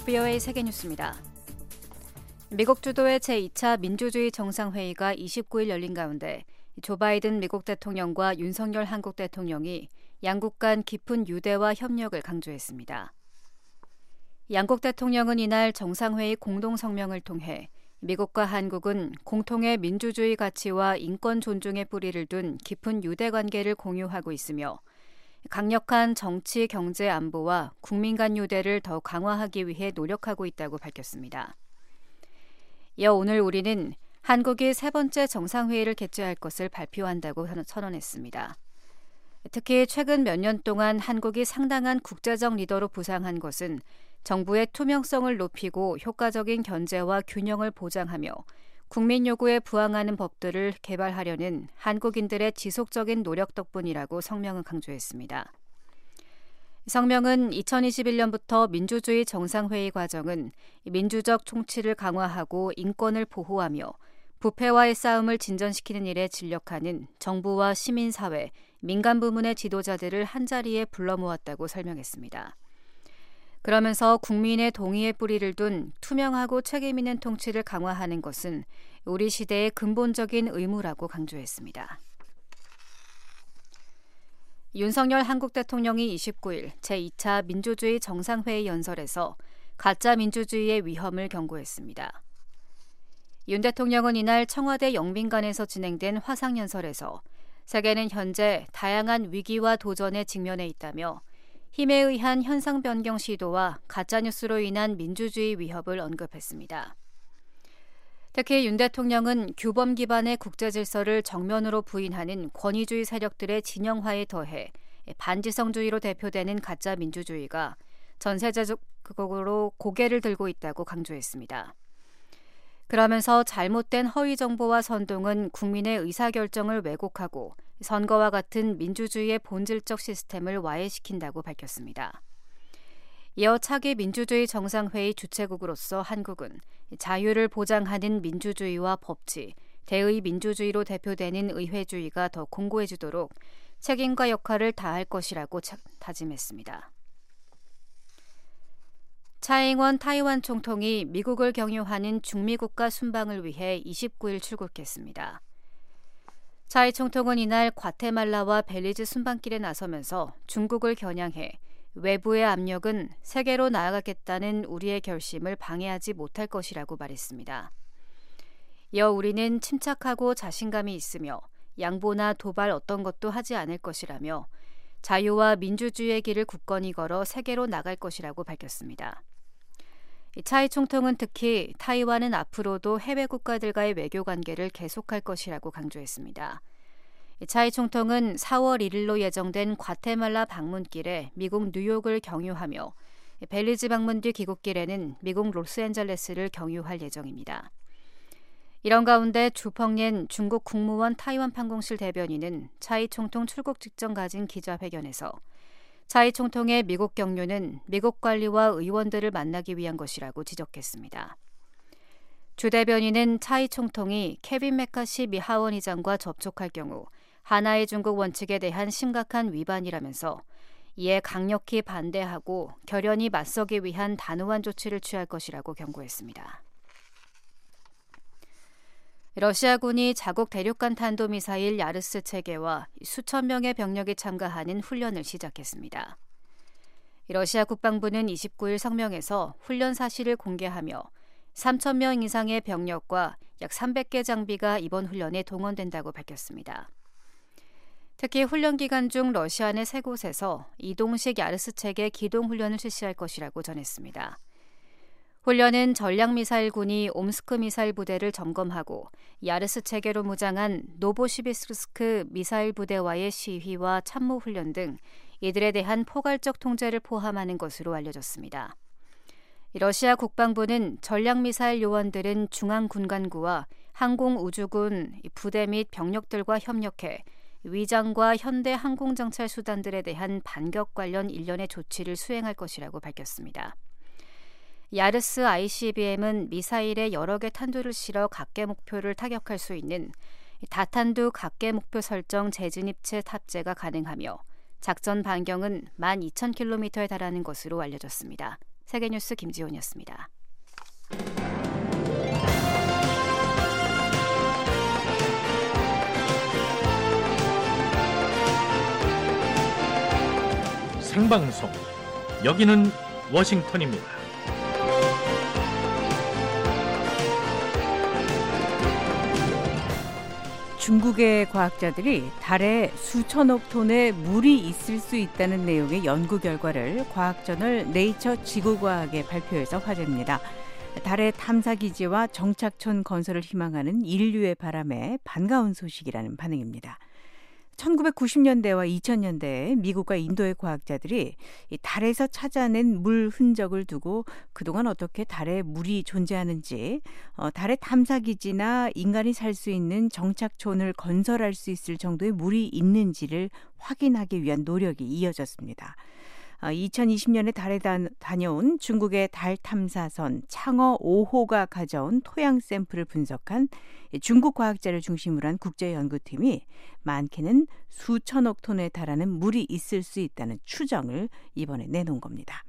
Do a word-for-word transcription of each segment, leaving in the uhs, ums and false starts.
브이오에이 세계뉴스입니다. 미국 주도의 제이 차 민주주의 정상회의가 이십구 일 열린 가운데 조 바이든 미국 대통령과 윤석열 한국 대통령이 양국 간 깊은 유대와 협력을 강조했습니다. 양국 대통령은 이날 정상회의 공동성명을 통해 미국과 한국은 공통의 민주주의 가치와 인권 존중의 뿌리를 둔 깊은 유대 관계를 공유하고 있으며 강력한 정치, 경제, 안보와 국민 간 유대를 더 강화하기 위해 노력하고 있다고 밝혔습니다. 이어 오늘 우리는 한국이 세 번째 정상회의를 개최할 것을 발표한다고 선언했습니다. 특히 최근 몇 년 동안 한국이 상당한 국제적 리더로 부상한 것은 정부의 투명성을 높이고 효과적인 견제와 균형을 보장하며 국민 요구에 부응하는 법들을 개발하려는 한국인들의 지속적인 노력 덕분이라고 성명은 강조했습니다. 성명은 이천이십일 년부터 민주주의 정상회의 과정은 민주적 통치를 강화하고 인권을 보호하며 부패와의 싸움을 진전시키는 일에 진력하는 정부와 시민사회, 민간 부문의 지도자들을 한자리에 불러 모았다고 설명했습니다. 그러면서 국민의 동의의 뿌리를 둔 투명하고 책임 있는 통치를 강화하는 것은 우리 시대의 근본적인 의무라고 강조했습니다. 윤석열 한국 대통령이 이십구 일 제이 차 민주주의 정상회의 연설에서 가짜 민주주의의 위험을 경고했습니다. 윤 대통령은 이날 청와대 영빈관에서 진행된 화상연설에서 세계는 현재 다양한 위기와 도전에 직면해 있다며 힘에 의한 현상 변경 시도와 가짜뉴스로 인한 민주주의 위협을 언급했습니다. 특히 윤 대통령은 규범 기반의 국제 질서를 정면으로 부인하는 권위주의 세력들의 진영화에 더해 반지성주의로 대표되는 가짜 민주주의가 전 세계적으로 고개를 들고 있다고 강조했습니다. 그러면서 잘못된 허위 정보와 선동은 국민의 의사결정을 왜곡하고 선거와 같은 민주주의의 본질적 시스템을 와해시킨다고 밝혔습니다. 이어 차기 민주주의 정상회의 주최국으로서 한국은 자유를 보장하는 민주주의와 법치, 대의 민주주의로 대표되는 의회주의가 더 공고해지도록 책임과 역할을 다할 것이라고 다짐했습니다. 차잉원 타이완 총통이 미국을 경유하는 중미 국가 순방을 위해 이십구 일 출국했습니다. 차이 총통은 이날 과테말라와 벨리즈 순방길에 나서면서 중국을 겨냥해 외부의 압력은 세계로 나아가겠다는 우리의 결심을 방해하지 못할 것이라고 말했습니다. 이어 우리는 침착하고 자신감이 있으며 양보나 도발 어떤 것도 하지 않을 것이라며 자유와 민주주의의 길을 굳건히 걸어 세계로 나갈 것이라고 밝혔습니다. 차이 총통은 특히 타이완은 앞으로도 해외 국가들과의 외교 관계를 계속할 것이라고 강조했습니다. 차이 총통은 사월 일일로 예정된 과테말라 방문길에 미국 뉴욕을 경유하며 벨리즈 방문 뒤 귀국길에는 미국 로스앤젤레스를 경유할 예정입니다. 이런 가운데 주펑옌 중국 국무원 타이완 판공실 대변인은 차이 총통 출국 직전 가진 기자회견에서 차이 총통의 미국 경유는 미국 관리와 의원들을 만나기 위한 것이라고 지적했습니다. 주 대변인은 차이 총통이 케빈 메카시 미 하원의장과 접촉할 경우 하나의 중국 원칙에 대한 심각한 위반이라면서 이에 강력히 반대하고 결연히 맞서기 위한 단호한 조치를 취할 것이라고 경고했습니다. 러시아군이 자국 대륙간 탄도미사일 야르스 체계와 수천 명의 병력이 참가하는 훈련을 시작했습니다. 러시아 국방부는 이십구 일 성명에서 훈련 사실을 공개하며 삼천 명 이상의 병력과 약 삼백 개 장비가 이번 훈련에 동원된다고 밝혔습니다. 특히 훈련 기간 중 러시아 내 세 곳에서 이동식 야르스 체계 기동 훈련을 실시할 것이라고 전했습니다. 훈련은 전략미사일군이 옴스크 미사일 부대를 점검하고 야르스 체계로 무장한 노보시비스크 미사일 부대와의 시위와 참모 훈련 등 이들에 대한 포괄적 통제를 포함하는 것으로 알려졌습니다. 러시아 국방부는 전략미사일 요원들은 중앙군간구와 항공우주군 부대 및 병력들과 협력해 위장과 현대 항공정찰 수단들에 대한 반격 관련 일련의 조치를 수행할 것이라고 밝혔습니다. 야르스 아이씨비엠은 미사일에 여러 개 탄두를 실어 각계 목표를 타격할 수 있는 다탄두 각계 목표 설정 재진입체 탑재가 가능하며 작전 반경은 만 이천 킬로미터에 달하는 것으로 알려졌습니다. 세계뉴스 김지훈이었습니다. 생방송, 여기는 워싱턴입니다. 중국의 과학자들이 달에 수천억 톤의 물이 있을 수 있다는 내용의 연구 결과를 과학저널 네이처 지구과학에 발표해서 화제입니다. 달의 탐사기지와 정착촌 건설을 희망하는 인류의 바람에 반가운 소식이라는 반응입니다. 천구백구십 년대와 이천 년대에 미국과 인도의 과학자들이 이 달에서 찾아낸 물 흔적을 두고 그동안 어떻게 달에 물이 존재하는지, 어, 달의 탐사기지나 인간이 살 수 있는 정착촌을 건설할 수 있을 정도의 물이 있는지를 확인하기 위한 노력이 이어졌습니다. 이천이십 년에 달에 다녀온 중국의 달 탐사선 창어 오 호가 가져온 토양 샘플을 분석한 중국 과학자를 중심으로 한 국제연구팀이 많게는 수천억 톤에 달하는 물이 있을 수 있다는 추정을 이번에 내놓은 겁니다.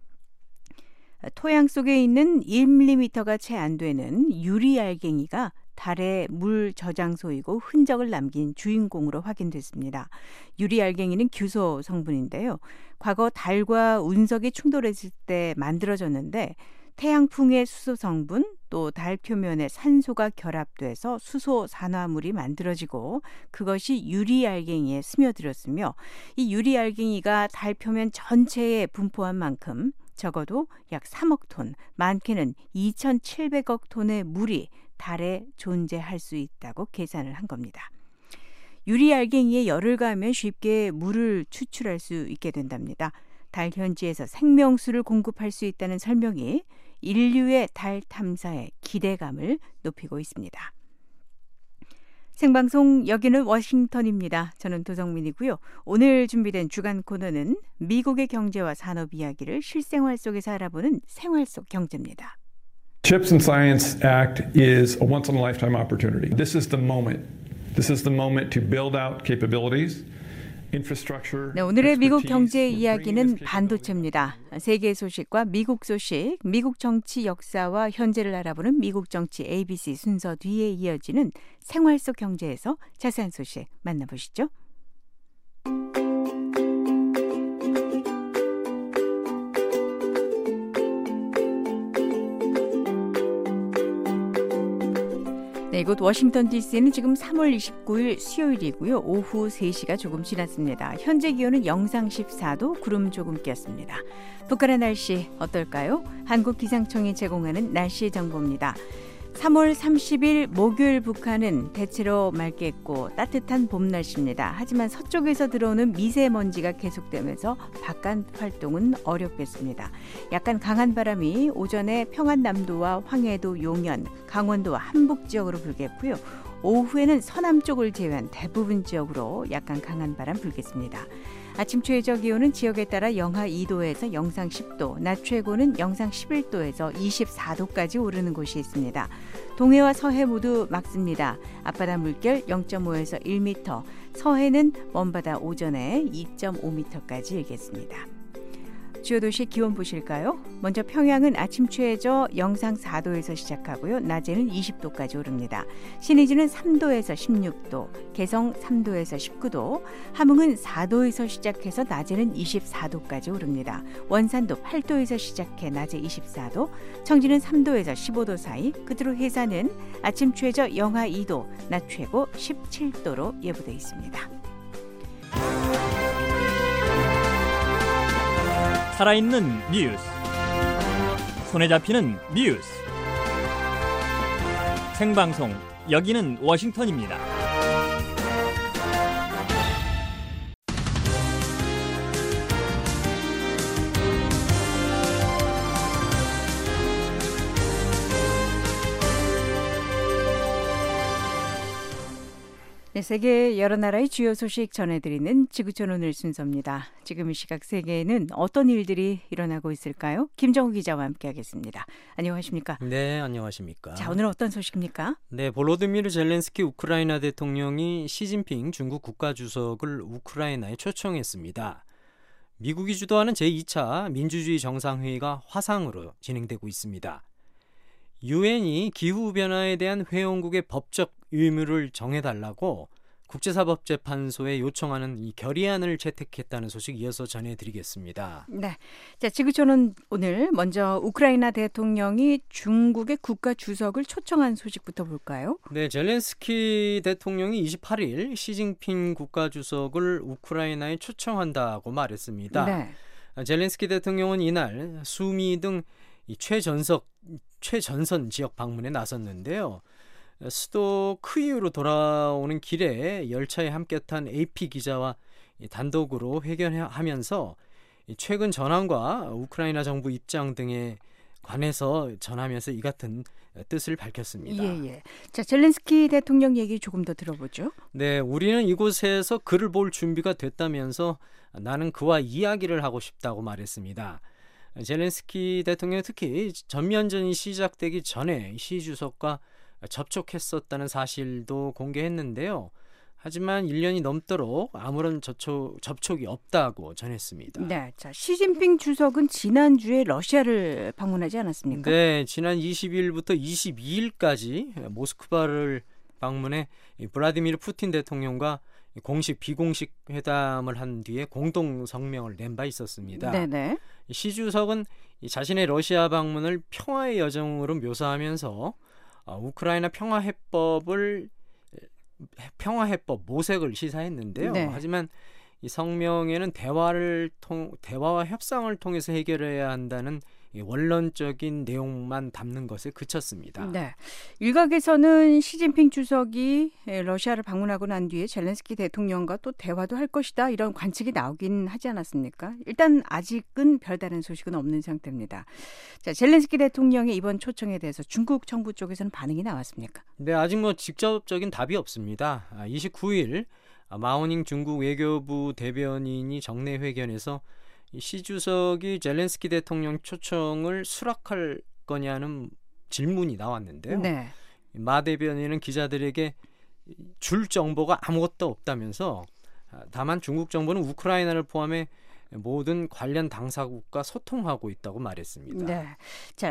토양 속에 있는 일 밀리미터가 채 안 되는 유리알갱이가 달의 물 저장소이고 흔적을 남긴 주인공으로 확인됐습니다. 유리알갱이는 규소 성분인데요. 과거 달과 운석이 충돌했을 때 만들어졌는데 태양풍의 수소 성분 또 달 표면에 산소가 결합돼서 수소 산화물이 만들어지고 그것이 유리알갱이에 스며들었으며 이 유리알갱이가 달 표면 전체에 분포한 만큼 적어도 약 삼억 톤, 많게는 이천칠백억 톤의 물이 달에 존재할 수 있다고 계산을 한 겁니다. 유리알갱이에 열을 가하면 쉽게 물을 추출할 수 있게 된답니다. 달 현지에서 생명수를 공급할 수 있다는 설명이 인류의 달 탐사에 기대감을 높이고 있습니다. 생방송 여기는 워싱턴입니다. 저는 도성민이고요. 오늘 준비된 주간 코너는 미국의 경제와 산업 이야기를 실생활 속에서 알아보는 생활 속 경제입니다. CHIPS and Science Act is a once-in-a-lifetime opportunity. This is the moment. This is the moment to build out capabilities. 네, 오늘의 미국 경제 이야기는 반도체입니다. 세계 소식과 미국 소식, 미국 정치 역사와 현재를 알아보는 미국 정치 에이비씨 순서 뒤에 이어지는 생활 속 경제에서 자세한 소식 만나보시죠. 네, 이곳 워싱턴 디씨는 지금 삼월 이십구일 수요일이고요. 오후 세 시가 조금 지났습니다. 현재 기온은 영상 십사 도, 구름 조금 꼈습니다. 북한의 날씨 어떨까요? 한국기상청이 제공하는 날씨 정보입니다. 삼월 삼십일 목요일 북한은 대체로 맑겠고 따뜻한 봄 날씨입니다. 하지만 서쪽에서 들어오는 미세먼지가 계속되면서 바깥 활동은 어렵겠습니다. 약간 강한 바람이 오전에 평안남도와 황해도, 용현, 강원도와 한북 지역으로 불겠고요. 오후에는 서남 쪽을 제외한 대부분 지역으로 약간 강한 바람 불겠습니다. 아침 최저 기온은 지역에 따라 영하 이 도에서 영상 십 도, 낮 최고는 영상 십일 도에서 이십사 도까지 오르는 곳이 있습니다. 동해와 서해 모두 맑습니다. 앞바다 물결 영 점 오에서 일 미터, 서해는 먼바다 오전에 이 점 오 미터까지 일겠습니다. 주요 도시 기온 보실까요? 먼저 평양은 아침 최저 영상 사 도에서 시작하고요. 낮에는 이십 도까지 오릅니다. 신의주는 삼 도에서 십육 도, 개성 삼 도에서 십구 도, 함흥은 사 도에서 시작해서 낮에는 이십사 도까지 오릅니다. 원산도 팔 도에서 시작해 낮에 이십사 도, 청진은 삼 도에서 십오 도 사이, 끝으로 해산은 아침 최저 영하 이 도, 낮 최고 십칠 도로 예보되어 있습니다. 살아있는 뉴스, 손에 잡히는 뉴스, 생방송 여기는 워싱턴입니다. 네, 세계 여러 나라의 주요 소식 전해드리는 지구촌 오늘 순서입니다. 지금 이 시각 세계에는 어떤 일들이 일어나고 있을까요? 김정우 기자와 함께하겠습니다. 안녕하십니까? 네, 안녕하십니까? 자, 오늘 어떤 소식입니까? 네, 볼로디미르 젤렌스키 우크라이나 대통령이 시진핑 중국 국가주석을 우크라이나에 초청했습니다. 미국이 주도하는 제이 차 민주주의 정상회의가 화상으로 진행되고 있습니다. 유엔이 기후변화에 대한 회원국의 법적 의무를 정해달라고 국제사법재판소에 요청하는 이 결의안을 채택했다는 소식 이어서 전해드리겠습니다. 네, 자 지구촌은 오늘 먼저 우크라이나 대통령이 중국의 국가 주석을 초청한 소식부터 볼까요? 네, 젤렌스키 대통령이 이십팔 일 시진핑 국가 주석을 우크라이나에 초청한다고 말했습니다. 네. 젤렌스키 대통령은 이날 수미 등 이 최전석 최전선 지역 방문에 나섰는데요. 수도 키이우로 돌아오는 길에 열차에 함께 탄 에이피 기자와 단독으로 회견하면서 최근 전황과 우크라이나 정부 입장 등에 관해서 전하면서 이 같은 뜻을 밝혔습니다. 예, 예. 자, 젤렌스키 대통령 얘기 조금 더 들어보죠. 네, 우리는 이곳에서 그를 볼 준비가 됐다면서 나는 그와 이야기를 하고 싶다고 말했습니다. 젤렌스키 대통령 특히 전면전이 시작되기 전에 시 주석과 접촉했었다는 사실도 공개했는데요. 하지만 일 년이 넘도록 아무런 접촉, 접촉이 없다고 전했습니다. 네, 자 시진핑 주석은 지난주에 러시아를 방문하지 않았습니까? 네, 지난 이십 일부터 이십이 일까지 모스크바를 방문해 블라디미르 푸틴 대통령과 공식 비공식 회담을 한 뒤에 공동 성명을 낸 바 있었습니다. 네네. 시 주석은 자신의 러시아 방문을 평화의 여정으로 묘사하면서 우크라이나 평화해법을 평화해법 모색을 시사했는데요. 네. 하지만 이 성명에는 대화를 통 대화와 협상을 통해서 해결해야 한다는 원론적인 내용만 담는 것에 그쳤습니다. 네. 일각에서는 시진핑 주석이 러시아를 방문하고 난 뒤에 젤렌스키 대통령과 또 대화도 할 것이다 이런 관측이 나오긴 하지 않았습니까? 일단 아직은 별다른 소식은 없는 상태입니다. 자, 젤렌스키 대통령의 이번 초청에 대해서 중국 정부 쪽에서는 반응이 나왔습니까? 네, 아직 뭐 직접적인 답이 없습니다. 이십구 일 마오닝 중국 외교부 대변인이 정례 회견에서 시 주석이 젤렌스키 대통령 초청을 수락할 거냐는 질문이 나왔는데요. 네. 마 대변인은 기자들에게 줄 정보가 아무것도 없다면서 다만 중국 정부는 우크라이나를 포함해 모든 관련 당사국과 소통하고 있다고 말했습니다. 네. 자,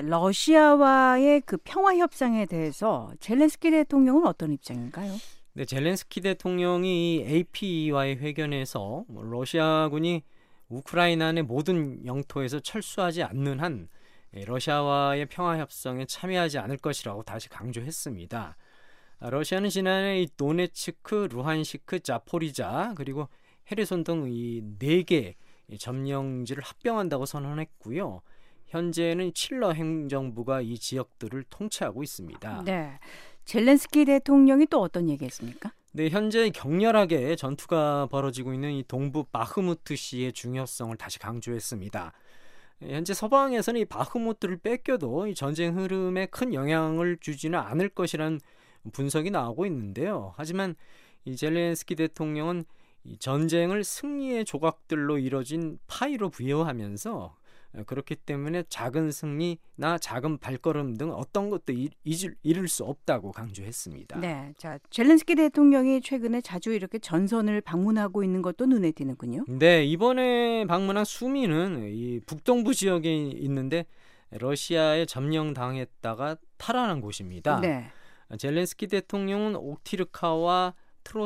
러시아와의 그 평화 협상에 대해서 젤렌스키 대통령은 어떤 입장인가요? 네, 젤렌스키 대통령이 에이피와의 회견에서 러시아군이 우크라이나 내 모든 영토에서 철수하지 않는 한 러시아와의 평화협상에 참여하지 않을 것이라고 다시 강조했습니다. 러시아는 지난해 이 도네츠크, 루한시크, 자포리자 그리고 헤르손 등 이 네 개 점령지를 합병한다고 선언했고요. 현재는 칠러 행정부가 이 지역들을 통치하고 있습니다. 네. 젤렌스키 대통령이 또 어떤 얘기했습니까? 네, 현재 격렬하게 전투가 벌어지고 있는 이 동부 바흐무트시의 중요성을 다시 강조했습니다. 현재 서방에서는 이 바흐무트를 뺏겨도 이 전쟁 흐름에 큰 영향을 주지는 않을 것이라는 분석이 나오고 있는데요. 하지만 이 젤렌스키 대통령은 이 전쟁을 승리의 조각들로 이뤄진 파이로 부여하면서 그렇기 때문에 작은 승리나 작은 발걸음 등 어떤 것도 잊을, 잃을 수 없다고 강조했습니다. 네, 자 젤렌스키 대통령이 최근에 자주 이렇게 전선을 방문하고 있는 것도 눈에 띄는군요. 네, 이번에 방문한 수미는 이 북동부 지역에 있는데 러시아에 점령당했다가 탈환한 곳입니다. 네. 젤렌스키 대통령은 옥티르카와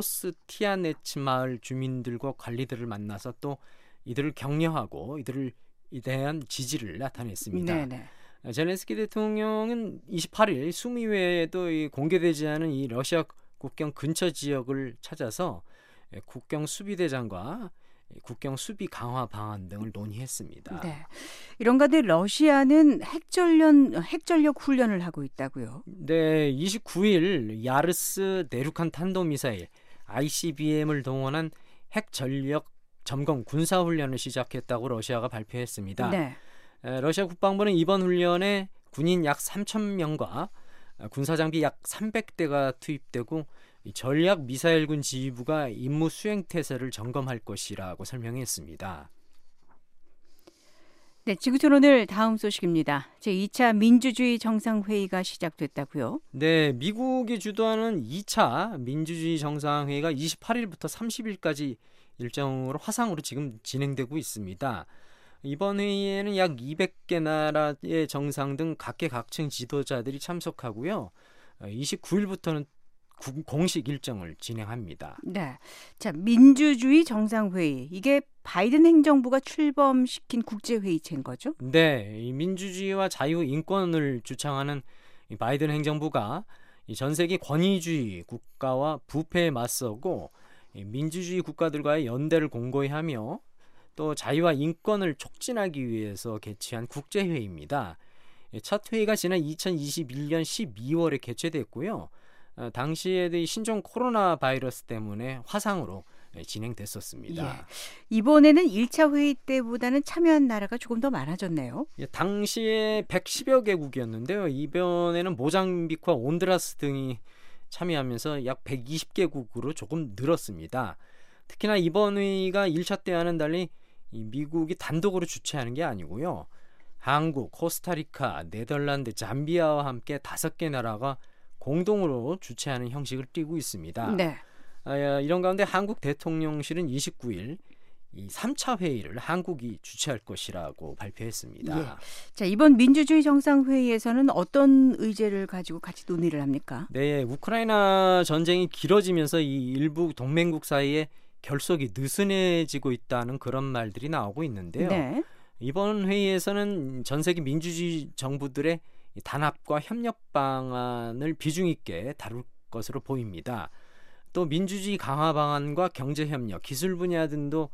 트로스티아네츠 마을 주민들과 관리들을 만나서 또 이들을 격려하고 이들을 에 대한 지지를 나타냈습니다. 네네. 젤렌스키 대통령은 이십팔 일 수미 외에도 이 공개되지 않은 이 러시아 국경 근처 지역을 찾아서 국경 수비대장과 국경 수비 강화 방안 등을 논의했습니다. 네. 이런 가운데 러시아는 핵전련, 핵전력 훈련을 하고 있다고요? 네, 이십구 일 야르스 내륙한 탄도미사일 아이씨비엠을 동원한 핵전력 점검 군사훈련을 시작했다고 러시아가 발표했습니다. 네. 러시아 국방부는 이번 훈련에 군인 약 삼천 명과 군사장비 약 삼백 대가 투입되고 전략 미사일군 지휘부가 임무 수행 태세를 점검할 것이라고 설명했습니다. 네, 지구촌 오늘 다음 소식입니다. 제이 차 민주주의 정상회의가 시작됐다고요? 네, 미국이 주도하는 이 차 민주주의 정상회의가 이십팔 일부터 삼십 일까지 일정으로 화상으로 지금 진행되고 있습니다. 이번 회의에는 약 이백 개 나라의 정상 등 각계각층 지도자들이 참석하고요. 이십구 일부터는 공식 일정을 진행합니다. 네, 자 민주주의 정상회의 이게 바이든 행정부가 출범시킨 국제회의체인 거죠? 네, 이 민주주의와 자유 인권을 주창하는 이 바이든 행정부가 이 전 세계 권위주의 국가와 부패에 맞서고 이 민주주의 국가들과의 연대를 공고히 하며 또 자유와 인권을 촉진하기 위해서 개최한 국제회의입니다. 첫 회의가 지난 이천이십일 년 십이 월에 개최됐고요. 당시에 신종 코로나 바이러스 때문에 화상으로 진행됐었습니다. 예. 이번에는 일 차 회의 때보다는 참여한 나라가 조금 더 많아졌네요. 예, 당시에 백십여 개국이었는데요. 이번에는 모잠비크와 온두라스 등이 참여하면서 약 백이십 개국으로 조금 늘었습니다. 특히나 이번 회의가 일 차 때와는 달리 이 미국이 단독으로 주최하는 게 아니고요. 한국, 코스타리카, 네덜란드, 잠비아와 함께 다섯 개 나라가 공동으로 주최하는 형식을 띠고 있습니다. 네. 아, 이런 가운데 한국 대통령실은 이십구 일 이 삼 차 회의를 한국이 주최할 것이라고 발표했습니다. 예. 자, 이번 민주주의 정상회의에서는 어떤 의제를 가지고 같이 논의를 합니까? 네, 우크라이나 전쟁이 길어지면서 이 일부 동맹국 사이에 결속이 느슨해지고 있다는 그런 말들이 나오고 있는데요. 네. 이번 회의에서는 전 세계 민주주의 정부들의 단합과 협력 방안을 비중 있게 다룰 것으로 보입니다. 또 민주주의 강화 방안과 경제협력, 기술 분야 등도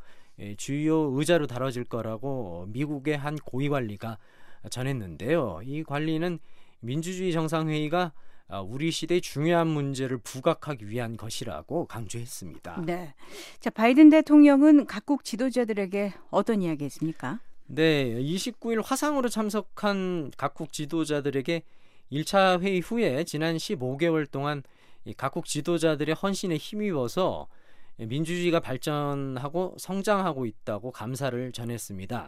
주요 의자로 다뤄질 거라고 미국의 한 고위 관리가 전했는데요. 이 관리는 민주주의 정상회의가 우리 시대의 중요한 문제를 부각하기 위한 것이라고 강조했습니다. 네. 자, 바이든 대통령은 각국 지도자들에게 어떤 이야기 했습니까? 네, 이십구 일 화상으로 참석한 각국 지도자들에게 일 차 회의 후에 지난 십오 개월 동안 각국 지도자들의 헌신에 힘입어서 민주주의가 발전하고 성장하고 있다고 감사를 전했습니다.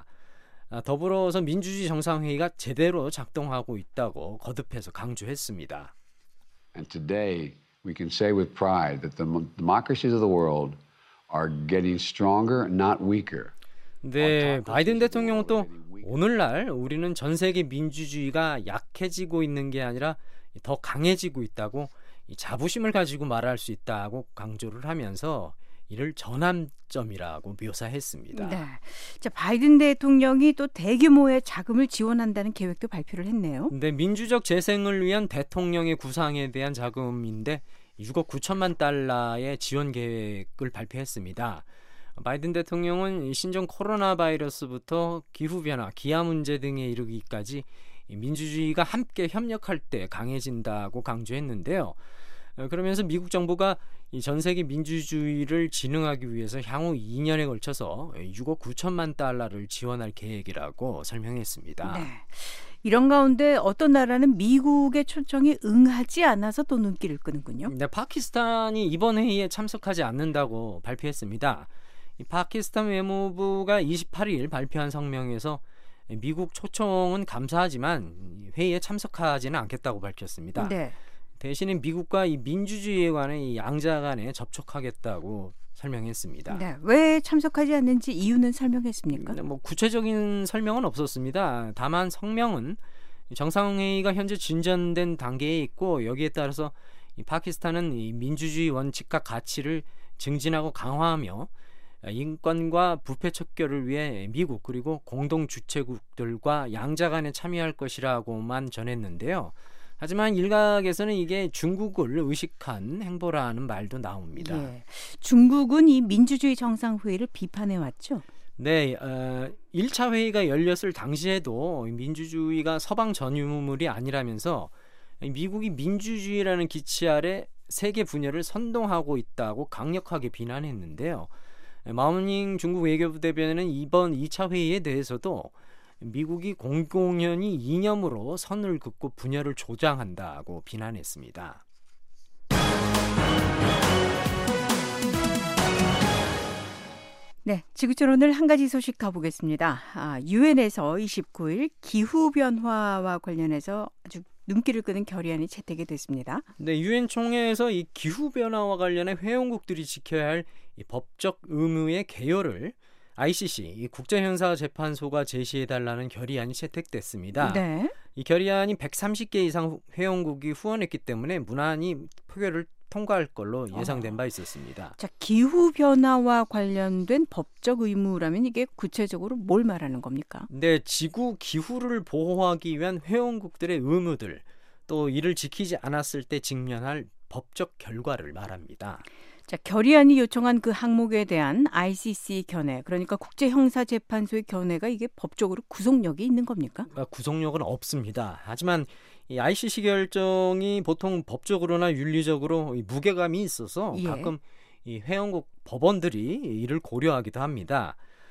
더불어서 민주주의 정상회의가 제대로 작동하고 있다고 거듭해서 강조했습니다. And today we can say with pride that the democracies of the world are getting stronger, not weaker. 네, 바이든 대통령은 또 오늘날 우리는 전 세계 민주주의가 약해지고 있는 게 아니라 더 강해지고 있다고 자부심을 가지고 말할 수 있다고 강조를 하면서 이를 전환점이라고 묘사했습니다. 네. 자, 바이든 대통령이 또 대규모의 자금을 지원한다는 계획도 발표를 했네요. 네, 민주적 재생을 위한 대통령의 구상에 대한 자금인데 육억 구천만 달러의 지원 계획을 발표했습니다. 바이든 대통령은 신종 코로나 바이러스부터 기후변화, 기아 문제 등에 이르기까지 민주주의가 함께 협력할 때 강해진다고 강조했는데요. 그러면서 미국 정부가 전 세계 민주주의를 진흥하기 위해서 향후 이 년에 걸쳐서 육억 구천만 달러를 지원할 계획이라고 설명했습니다. 네. 이런 가운데 어떤 나라는 미국의 초청에 응하지 않아서 또 눈길을 끄는군요. 네, 파키스탄이 이번 회의에 참석하지 않는다고 발표했습니다. 이 파키스탄 외무부가 이십팔 일 발표한 성명에서 미국 초청은 감사하지만 회의에 참석하지는 않겠다고 밝혔습니다. 네. 대신에 미국과 이 민주주의에 관한 이 양자 간에 접촉하겠다고 설명했습니다. 네. 왜 참석하지 않는지 이유는 설명했습니까? 네, 뭐 구체적인 설명은 없었습니다. 다만 성명은 정상회의가 현재 진전된 단계에 있고 여기에 따라서 이 파키스탄은 이 민주주의 원칙과 가치를 증진하고 강화하며 인권과 부패 척결을 위해 미국 그리고 공동 주최국들과 양자 간에 참여할 것이라고만 전했는데요. 하지만 일각에서는 이게 중국을 의식한 행보라는 말도 나옵니다. 예. 중국은 이 민주주의 정상회의를 비판해왔죠? 네, 어, 일 차 회의가 열렸을 당시에도 민주주의가 서방 전유물이 아니라면서 미국이 민주주의라는 기치 아래 세계 분열을 선동하고 있다고 강력하게 비난했는데요. 마오닝 중국 외교부 대변인은 이번 이 차 회의에 대해서도 미국이 공공연히 이념으로 선을 긋고 분열을 조장한다고 비난했습니다. 네, 지구촌 오늘 한 가지 소식 가보겠습니다. 아, 유엔에서 이십구 일 기후변화와 관련해서 아주 눈길을 끄는 결의안이 채택이 됐습니다. 네, 유엔 총회에서 이 기후 변화와 관련해 회원국들이 지켜야 할 이 법적 의무의 개요를 아이씨씨, 이 국제형사재판소가 제시해달라는 결의안이 채택됐습니다. 네. 이 결의안이 백삼십 개 이상 회원국이 후원했기 때문에 무난히 표결을 통과할 걸로 예상된 바 있었습니다. 자, 기후 변화와 관련된 법적 의무라면 이게 구체적으로 뭘 말하는 겁니까? 네, 지구 기후를 보호하기 위한 회원국들의 의무들, 또 이를 지키지 않았을 때 직면할 법적 결과를 말합니다. 자, 결의안이 요청한 그 항목에 대한 아이씨씨 견해, 그러니까 국제형사재판소의 견해가 이게 법적으로 구속력이 있는 겁니까? 구속력은 없습니다. 하지만 이 아이씨씨 결정이 보통 법적으로나 윤리적으로 무게감이 있어서 예. 가끔 이 회원국 법원들이 이를 고려하기도 합니다.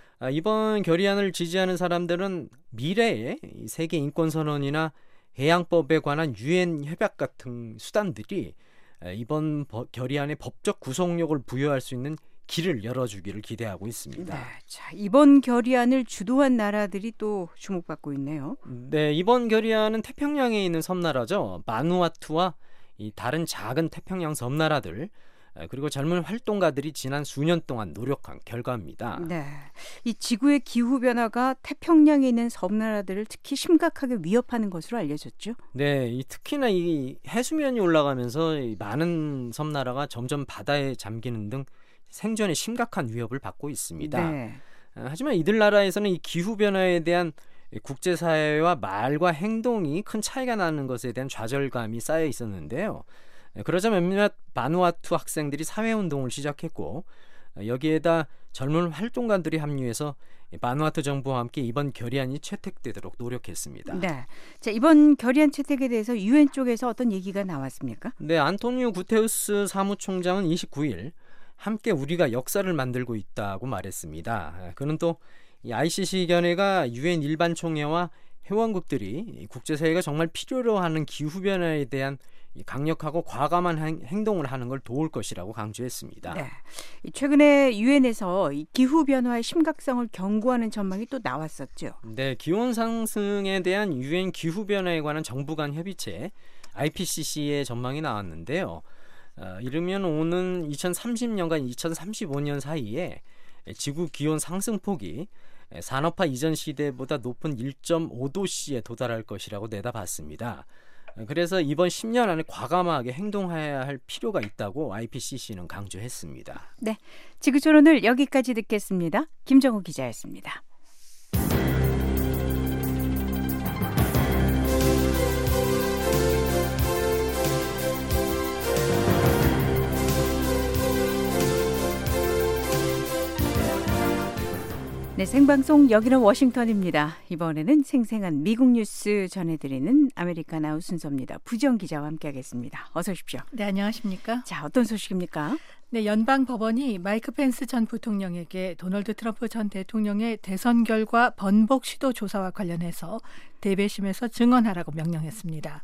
이번 결의안을 지지하는 사람들은 미래에 세계 인권선언이나 해양법에 관한 유엔 협약 같은 수단들이 이번 결의안에 법적 구속력을 부여할 수 있는 길을 열어주기를 기대하고 있습니다. 네, 자, 이번 결의안을 주도한 나라들이 또 주목받고 있네요. 네, 이번 결의안은 태평양에 있는 섬나라죠. 바누아투와 이 다른 작은 태평양 섬나라들, 그리고 젊은 활동가들이 지난 수년 동안 노력한 결과입니다. 네, 이 지구의 기후 변화가 태평양에 있는 섬나라들을 특히 심각하게 위협하는 것으로 알려졌죠. 네, 이 특히나 이 해수면이 올라가면서 이 많은 섬나라가 점점 바다에 잠기는 등 생존에 심각한 위협을 받고 있습니다. 네. 하지만 이들 나라에서는 이 기후 변화에 대한 국제사회와 말과 행동이 큰 차이가 나는 것에 대한 좌절감이 쌓여 있었는데요. 그러자 몇몇 바누아투 학생들이 사회운동을 시작했고, 여기에다 젊은 활동가들이 합류해서 바누아투 정부와 함께 이번 결의안이 채택되도록 노력했습니다. 네, 자, 이번 결의안 채택에 대해서 유엔 쪽에서 어떤 얘기가 나왔습니까? 네, 안토니오 구테우스 사무총장은 이십구 일 함께 우리가 역사를 만들고 있다고 말했습니다. 그는 또 이 아이씨씨 견해가 유엔 일반 총회와 회원국들이 국제사회가 정말 필요로 하는 기후변화에 대한 강력하고 과감한 행동을 하는 걸 도울 것이라고 강조했습니다. 네. 최근에 유엔에서 기후변화의 심각성을 경고하는 전망이 또 나왔었죠. 네, 기온 상승에 대한 유엔 기후변화에 관한 정부 간 협의체 아이피씨씨의 전망이 나왔는데요. 어, 이르면 오는 이천삼십 년과 이천삼십오 년 사이에 지구 기온 상승폭이 산업화 이전 시대보다 높은 일 점 오 도씨에 도달할 것이라고 내다봤습니다. 그래서 이번 십 년 안에 과감하게 행동해야 할 필요가 있다고 아이피씨씨는 강조했습니다. 네, 지구촌 오늘 여기까지 듣겠습니다. 김정우 기자였습니다. 네, 생방송 여기는 워싱턴입니다. 이번에는 생생한 미국 뉴스 전해드리는 아메리카나우 순서입니다. 부정 기자와 함께하겠습니다. 어서 오십시오. 네, 안녕하십니까? 자, 어떤 소식입니까? 네, 연방 법원이 마이크 펜스 전 부통령에게 도널드 트럼프 전 대통령의 대선 결과 번복 시도 조사와 관련해서 대배심에서 증언하라고 명령했습니다.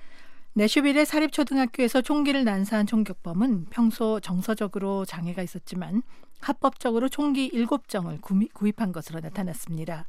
내슈빌의 사립초등학교에서 총기를 난사한 총격범은 평소 정서적으로 장애가 있었지만 합법적으로 총기 일곱 정을 구입한 것으로 나타났습니다.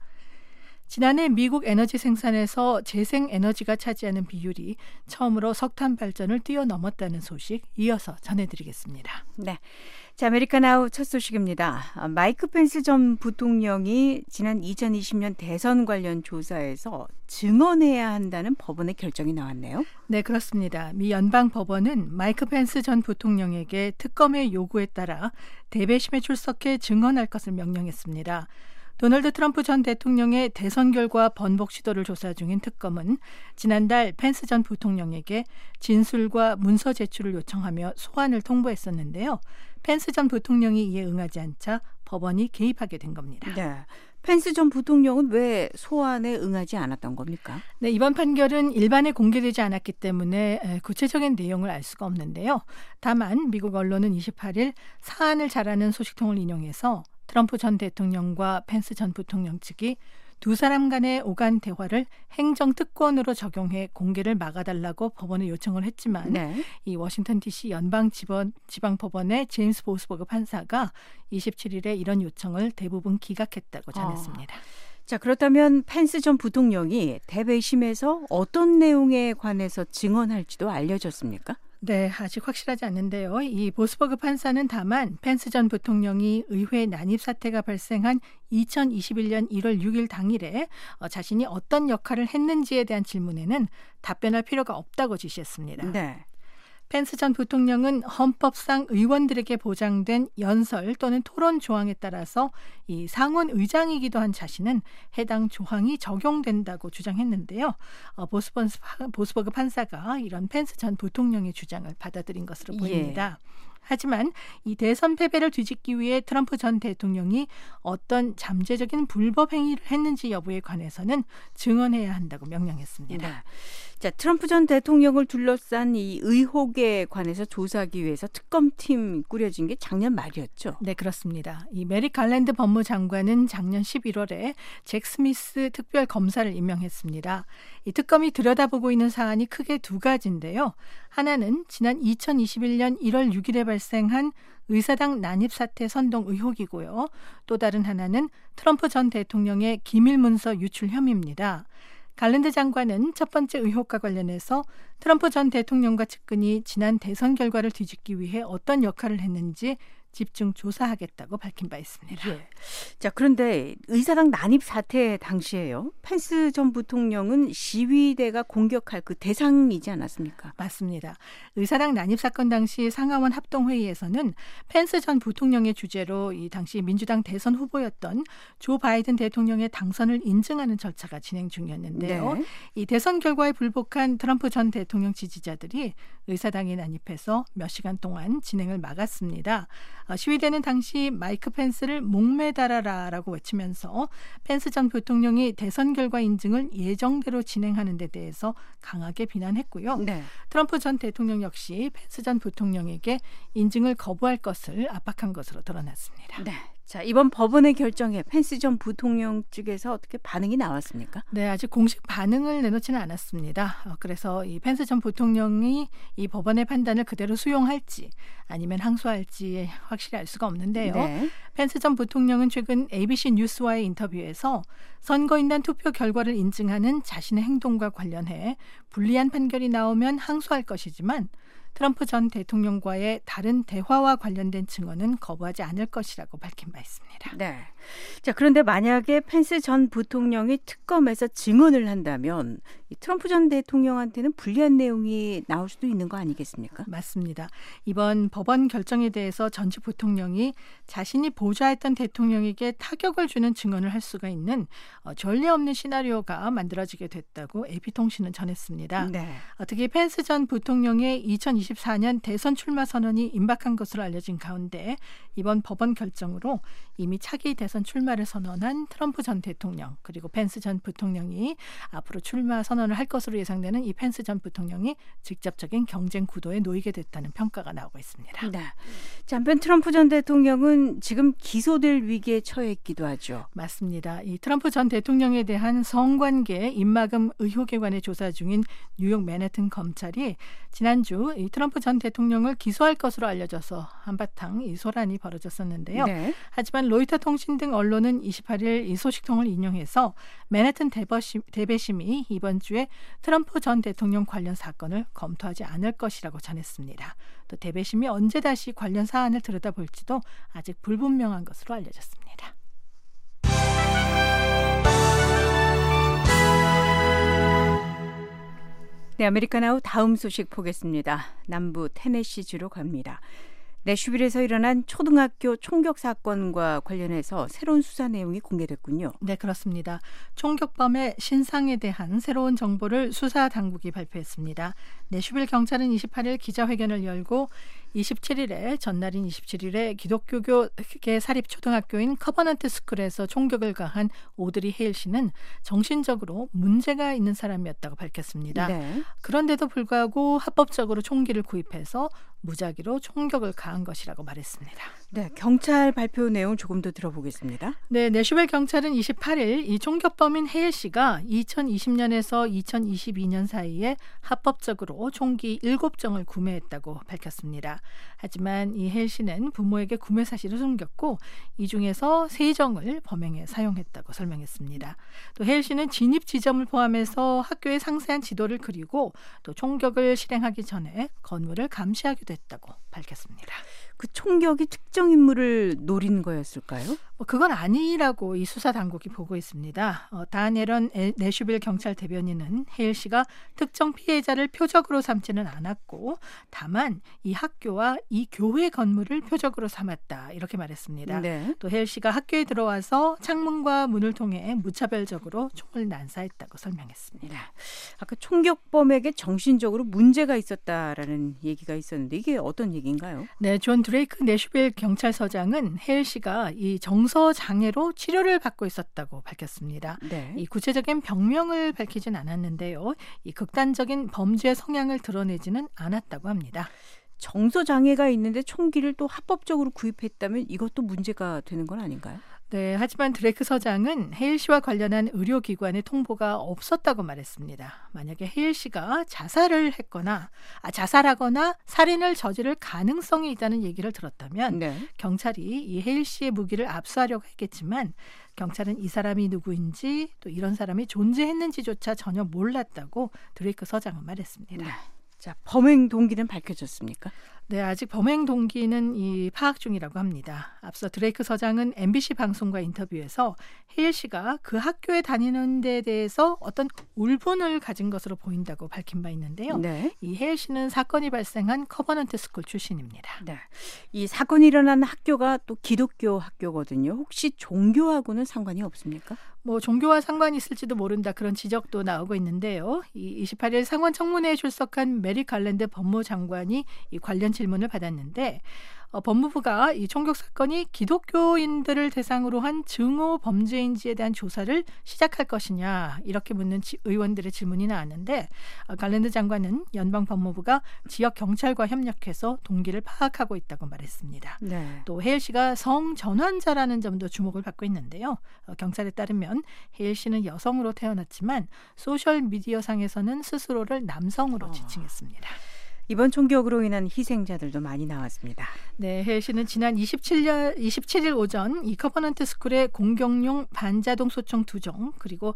지난해 미국 에너지 생산에서 재생에너지가 차지하는 비율이 처음으로 석탄 발전을 뛰어넘었다는 소식 이어서 전해드리겠습니다. 네, 자, 아메리카나우 첫 소식입니다. 마이크 펜스 전 부통령이 지난 이천이십 년 대선 관련 조사에서 증언해야 한다는 법원의 결정이 나왔네요. 네, 그렇습니다. 미 연방 법원은 마이크 펜스 전 부통령에게 특검의 요구에 따라 대배심에 출석해 증언할 것을 명령했습니다. 도널드 트럼프 전 대통령의 대선 결과 번복 시도를 조사 중인 특검은 지난달 펜스 전 부통령에게 진술과 문서 제출을 요청하며 소환을 통보했었는데요. 펜스 전 부통령이 이에 응하지 않자 법원이 개입하게 된 겁니다. 네. 펜스 전 부통령은 왜 소환에 응하지 않았던 겁니까? 네, 이번 판결은 일반에 공개되지 않았기 때문에 구체적인 내용을 알 수가 없는데요. 다만 미국 언론은 이십팔 일 사안을 잘 아는 소식통을 인용해서 트럼프 전 대통령과 펜스 전 부통령 측이 두 사람 간의 오간 대화를 행정특권으로 적용해 공개를 막아달라고 법원에 요청을 했지만 네. 이 워싱턴 디씨 연방지방법원의 제임스 보스버그 판사가 이십칠 일에 이런 요청을 대부분 기각했다고 전했습니다. 어. 자, 그렇다면 펜스 전 부통령이 대배심에서 어떤 내용에 관해서 증언할지도 알려졌습니까? 네, 아직 확실하지 않는데요. 이 보스버그 판사는 다만 펜스 전 부통령이 의회 난입 사태가 발생한 이천이십일 년 일월 육일 당일에 자신이 어떤 역할을 했는지에 대한 질문에는 답변할 필요가 없다고 지시했습니다. 네. 펜스 전 부통령은 헌법상 의원들에게 보장된 연설 또는 토론 조항에 따라서 이 상원 의장이기도 한 자신은 해당 조항이 적용된다고 주장했는데요. 어, 보스번스, 보스버그 판사가 이런 펜스 전 부통령의 주장을 받아들인 것으로 보입니다. 예. 하지만 이 대선 패배를 뒤집기 위해 트럼프 전 대통령이 어떤 잠재적인 불법 행위를 했는지 여부에 관해서는 증언해야 한다고 명령했습니다. 네. 자, 트럼프 전 대통령을 둘러싼 이 의혹에 관해서 조사하기 위해서 특검팀 꾸려진 게 작년 말이었죠. 네, 그렇습니다. 이 메리 갈랜드 법무장관은 작년 십일월에 잭 스미스 특별 검사를 임명했습니다. 이 특검이 들여다보고 있는 사안이 크게 두 가지인데요. 하나는 지난 이천이십일 년 일월 육일에 발생한 의사당 난입 사태 선동 의혹이고요. 또 다른 하나는 트럼프 전 대통령의 기밀 문서 유출 혐의입니다. 갈랜드 장관은 첫 번째 의혹과 관련해서 트럼프 전 대통령과 측근이 지난 대선 결과를 뒤집기 위해 어떤 역할을 했는지 집중 조사하겠다고 밝힌 바 있습니다. 예. 자, 그런데 의사당 난입 사태 당시에요. 펜스 전 부통령은 시위대가 공격할 그 대상이지 않았습니까? 맞습니다. 의사당 난입 사건 당시 상하원 합동회의에서는 펜스 전 부통령의 주재로 이 당시 민주당 대선 후보였던 조 바이든 대통령의 당선을 인증하는 절차가 진행 중이었는데요. 네. 이 대선 결과에 불복한 트럼프 전 대통령 지지자들이 의사당에 난입해서 몇 시간 동안 진행을 막았습니다. 시위대는 당시 마이크 펜스를 목매달아라라고 외치면서 펜스 전 부통령이 대선 결과 인증을 예정대로 진행하는 데 대해서 강하게 비난했고요. 네. 트럼프 전 대통령 역시 펜스 전 부통령에게 인증을 거부할 것을 압박한 것으로 드러났습니다. 네. 자, 이번 법원의 결정에 펜스 전 부통령 측에서 어떻게 반응이 나왔습니까? 네, 아직 공식 반응을 내놓지는 않았습니다. 어, 그래서 이 펜스 전 부통령이 이 법원의 판단을 그대로 수용할지 아니면 항소할지 확실히 알 수가 없는데요. 네. 펜스 전 부통령은 최근 에이비씨 뉴스와의 인터뷰에서 선거인단 투표 결과를 인증하는 자신의 행동과 관련해 불리한 판결이 나오면 항소할 것이지만 트럼프 전 대통령과의 다른 대화와 관련된 증언은 거부하지 않을 것이라고 밝힌 바 있습니다. 네. 자, 그런데 만약에 펜스 전 부통령이 특검에서 증언을 한다면 이 트럼프 전 대통령한테는 불리한 내용이 나올 수도 있는 거 아니겠습니까? 맞습니다. 이번 법원 결정에 대해서 전직 부통령이 자신이 보좌했던 대통령에게 타격을 주는 증언을 할 수가 있는 어, 전례 없는 시나리오가 만들어지게 됐다고 에이피통신은 전했습니다. 네. 어, 특히 펜스 전 부통령의 이천이십사 년 대선 출마 선언이 임박한 것으로 알려진 가운데 이번 법원 결정으로 이미 차기 대선 출마를 선언한 트럼프 전 대통령 그리고 펜스 전 부통령이 앞으로 출마 선언을 할 것으로 예상되는 이 펜스 전 부통령이 직접적인 경쟁 구도에 놓이게 됐다는 평가가 나오고 있습니다. 네. 자, 한편 트럼프 전 대통령은 지금 기소될 위기에 처해 있기도 하죠. 맞습니다. 이 트럼프 전 대통령에 대한 성관계 입막음 의혹에 관해 조사 중인 뉴욕 맨해튼 검찰이 지난주 이 트럼프 전 대통령을 기소할 것으로 알려져서 한바탕 이 소란이 벌어졌었는데요. 네. 하지만 로이터 통신 등 언론은 이십팔일 이 소식통을 인용해서 맨해튼 대배심, 대배심이 이번 주에 트럼프 전 대통령 관련 사건을 검토하지 않을 것이라고 전했습니다. 또 대배심이 언제 다시 관련 사안을 들여다볼지도 아직 불분명한 것으로 알려졌습니다. 네, 아메리카나우 다음 소식 보겠습니다. 남부 테네시주로 갑니다. 내슈빌에서 일어난 초등학교 총격 사건과 관련해서 새로운 수사 내용이 공개됐군요. 네, 그렇습니다. 총격범의 신상에 대한 새로운 정보를 수사 당국이 발표했습니다. 내슈빌 경찰은 이십팔일 기자회견을 열고 이십칠일에 전날인 이십칠일에 기독교계 사립초등학교인 커버넌트 스쿨에서 총격을 가한 오드리 헤일 씨는 정신적으로 문제가 있는 사람이었다고 밝혔습니다. 네. 그런데도 불구하고 합법적으로 총기를 구입해서 무작위로 총격을 가한 것이라고 말했습니다. 네, 경찰 발표 내용 조금 더 들어보겠습니다. 네, 내슈빌 경찰은 이십팔 일 이 총격범인 헤일 씨가 이천이십 년에서 이천이십이 년 사이에 합법적으로 총기 일곱 정을 구매했다고 밝혔습니다. 하지만 이 헤일 씨는 부모에게 구매 사실을 숨겼고 이 중에서 세 정을 범행에 사용했다고 설명했습니다. 또 헤일 씨는 진입 지점을 포함해서 학교의 상세한 지도를 그리고 또 총격을 실행하기 전에 건물을 감시하기도 했다고 밝혔습니다. 그 총격이 특정 인물을 노린 거였을까요? 뭐 그건 아니라고 이 수사 당국이 보고 있습니다. 어, 단 에런 내슈빌 경찰 대변인은 헤일 씨가 특정 피해자를 표적으로 삼지는 않았고 다만 이 학교와 이 교회 건물을 표적으로 삼았다 이렇게 말했습니다. 네. 또 헤일 씨가 학교에 들어와서 창문과 문을 통해 무차별적으로 총을 난사했다고 설명했습니다. 아까 총격범에게 정신적으로 문제가 있었다라는 얘기가 있었는데 이게 어떤 얘기인가요? 네, 존 드레이크 내슈빌 경찰서장은 헤일 씨가 이 정서 장애로 치료를 받고 있었다고 밝혔습니다. 네. 이 구체적인 병명을 밝히진 않았는데요. 이 극단적인 범죄 성향을 드러내지는 않았다고 합니다. 정서 장애가 있는데 총기를 또 합법적으로 구입했다면 이것도 문제가 되는 건 아닌가요? 네, 하지만 드레이크 서장은 헤일 씨와 관련한 의료기관의 통보가 없었다고 말했습니다. 만약에 헤일 씨가 자살을 했거나 아, 자살하거나 살인을 저지를 가능성이 있다는 얘기를 들었다면 네. 경찰이 이 헤일 씨의 무기를 압수하려고 했겠지만 경찰은 이 사람이 누구인지 또 이런 사람이 존재했는지조차 전혀 몰랐다고 드레이크 서장은 말했습니다. 네. 자, 범행 동기는 밝혀졌습니까? 네, 아직 범행 동기는 이 파악 중이라고 합니다. 앞서 드레이크 서장은 엠비씨 방송과 인터뷰에서 헤일 씨가 그 학교에 다니는 데 대해서 어떤 울분을 가진 것으로 보인다고 밝힌 바 있는데요. 네. 이 헤일 씨는 사건이 발생한 커버넌트 스쿨 출신입니다. 네. 이 사건이 일어난 학교가 또 기독교 학교거든요. 혹시 종교하고는 상관이 없습니까? 뭐 종교와 상관이 있을지도 모른다 그런 지적도 나오고 있는데요. 이 이십팔 일 상원 청문회에 출석한 메리 갈랜드 법무장관이 이 관련 질문을 받았는데 어, 법무부가 이 총격 사건이 기독교인들을 대상으로 한 증오 범죄인지에 대한 조사를 시작할 것이냐 이렇게 묻는 지, 의원들의 질문이 나왔는데 어, 갈랜드 장관은 연방 법무부가 지역 경찰과 협력해서 동기를 파악하고 있다고 말했습니다. 네. 또 헤일 씨가 성전환자라는 점도 주목을 받고 있는데요. 어, 경찰에 따르면 헤일 씨는 여성으로 태어났지만 소셜 미디어 상에서는 스스로를 남성으로 어. 지칭했습니다. 이번 총격으로 인한 희생자들도 많이 나왔습니다. 네, 헤일 씨는 지난 이십칠 일, 이십칠 일 오전 이 커버넌트 스쿨에 공격용 반자동 소총 두 정 그리고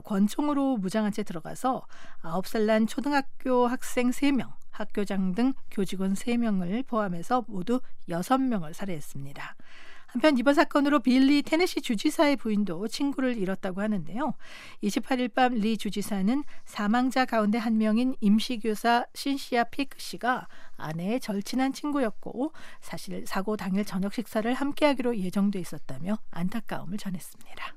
권총으로 무장한 채 들어가서 아홉 살 난 초등학교 학생 세 명, 학교장 등 교직원 세 명을 포함해서 모두 여섯 명을 살해했습니다. 한편 이번 사건으로 빌리 테네시 주지사의 부인도 친구를 잃었다고 하는데요. 이십팔 일 밤 리 주지사는 사망자 가운데 한 명인 임시교사 신시아 피크 씨가 아내의 절친한 친구였고 사실 사고 당일 저녁 식사를 함께하기로 예정돼 있었다며 안타까움을 전했습니다.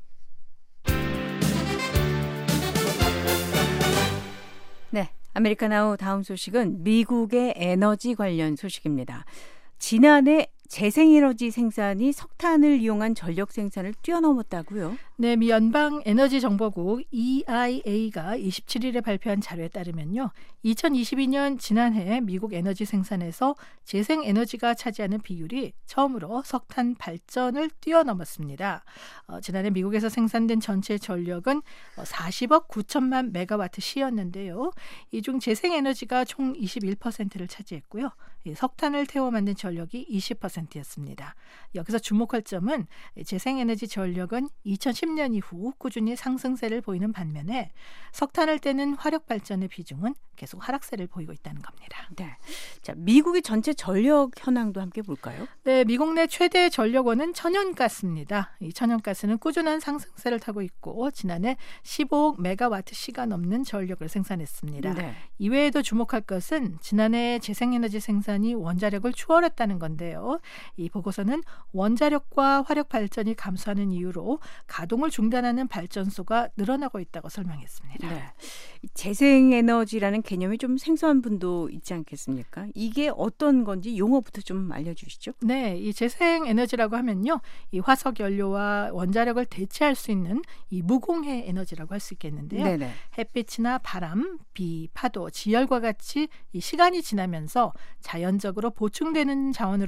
네, 아메리카나우 다음 소식은 미국의 에너지 관련 소식입니다. 지난해 재생에너지 생산이 석탄을 이용한 전력 생산을 뛰어넘었다고요? 네, 미 연방에너지정보국 이아이에이가 이십칠 일에 발표한 자료에 따르면요. 이천이십이 년 지난해 미국 에너지 생산에서 재생에너지가 차지하는 비율이 처음으로 석탄 발전을 뛰어넘었습니다. 어, 지난해 미국에서 생산된 전체 전력은 사십억 구천만 메가와트 시였는데요. 이 중 재생에너지가 총 이십일 퍼센트를 차지했고요. 석탄을 태워 만든 전력이 이십 퍼센트였습니다. 여기서 주목할 점은 재생에너지 전력은 이천십 년 이후 꾸준히 상승세를 보이는 반면에 석탄을 떼는 화력발전의 비중은 계속 하락세를 보이고 있다는 겁니다. 네. 자, 미국의 전체 전력 현황도 함께 볼까요? 네, 미국 내 최대 전력원은 천연가스입니다. 이 천연가스는 꾸준한 상승세를 타고 있고 지난해 십오억 메가와트 시가 넘는 전력을 생산했습니다. 네. 이외에도 주목할 것은 지난해 재생에너지 생산이 원자력을 추월했다는 건데요. 이 보고서는 원자력과 화력 발전이 감소하는 이유로 가동을 중단하는 발전소가 늘어나고 있다고 설명했습니다. 네. 재생에너지라는 개념이 좀 생소한 분도 있지 않겠습니까? 이게 어떤 건지 용어부터 좀 알려주시죠. 네, 이 재생에너지라고 하면요, 이 화석 연료와 원자력을 대체할 수 있는 이 무공해 에너지라고 할 수 있겠는데요. 네네. 햇빛이나 바람, 비, 파도, 지열과 같이 이 시간이 지나면서 자연적으로 보충되는 자원으로부터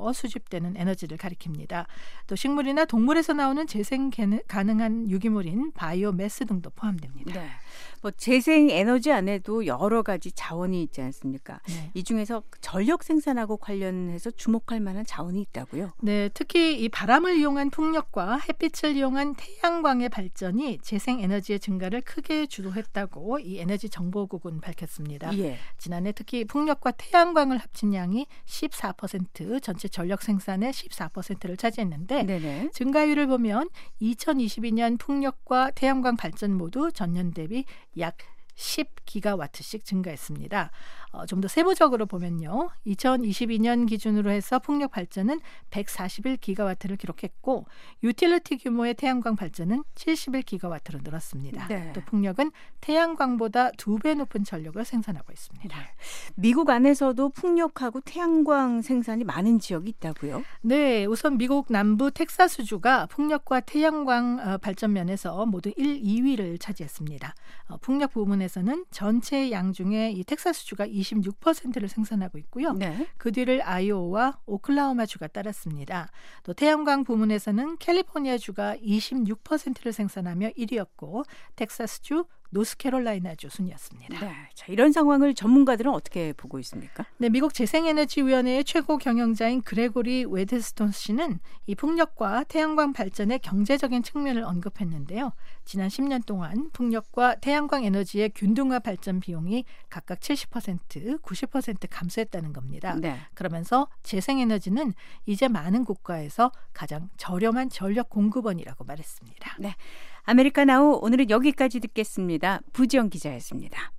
속에서 수집되는 에너지를 가리킵니다. 또 식물이나 동물에서 나오는 재생 가능한 유기물인 바이오매스 등도 포함됩니다. 네. 뭐 재생 에너지 안에도 여러 가지 자원이 있지 않습니까? 네. 이 중에서 전력 생산하고 관련해서 주목할 만한 자원이 있다고요? 네, 특히 이 바람을 이용한 풍력과 햇빛을 이용한 태양광의 발전이 재생 에너지의 증가를 크게 주도했다고 이 에너지 정보국은 밝혔습니다. 예. 지난해 특히 풍력과 태양광을 합친 양이 십사 퍼센트, 전체 전력 생산의 십사 퍼센트를 차지했는데 네네. 증가율을 보면 이천이십이 년 풍력과 태양광 발전 모두 전년 대비 약 십 기가와트씩 증가했습니다. 어, 좀 더 세부적으로 보면요. 이천이십이 년 기준으로 해서 풍력 발전은 백사십일 기가와트를 기록했고 유틸리티 규모의 태양광 발전은 칠십일 기가와트로 늘었습니다. 네. 또 풍력은 태양광보다 두 배 높은 전력을 생산하고 있습니다. 네. 미국 안에서도 풍력하고 태양광 생산이 많은 지역이 있다고요? 네, 우선 미국 남부 텍사스주가 풍력과 태양광 발전 면에서 모두 일, 이 위를 차지했습니다. 어, 풍력 부문에서는 전체 양 중에 이 텍사스주가 이십육 퍼센트를 생산하고 있고요. 네. 그 뒤를 아이오와 오클라호마주가 따랐습니다. 또 태양광 부문에서는 캘리포니아주가 이십육 퍼센트를 생산하며 일 위였고 텍사스주, 노스캐롤라이나주 순이었습니다. 네, 자, 이런 상황을 전문가들은 어떻게 보고 있습니까? 네, 미국 재생에너지위원회의 최고 경영자인 그레고리 웨드스톤 씨는 이 풍력과 태양광 발전의 경제적인 측면을 언급했는데요. 지난 십 년 동안 풍력과 태양광 에너지의 균등화 발전 비용이 각각 칠십 퍼센트, 구십 퍼센트 감소했다는 겁니다. 네. 그러면서 재생에너지는 이제 많은 국가에서 가장 저렴한 전력 공급원이라고 말했습니다. 네. 아메리카나우 오늘은 여기까지 듣겠습니다. 부지영 기자였습니다.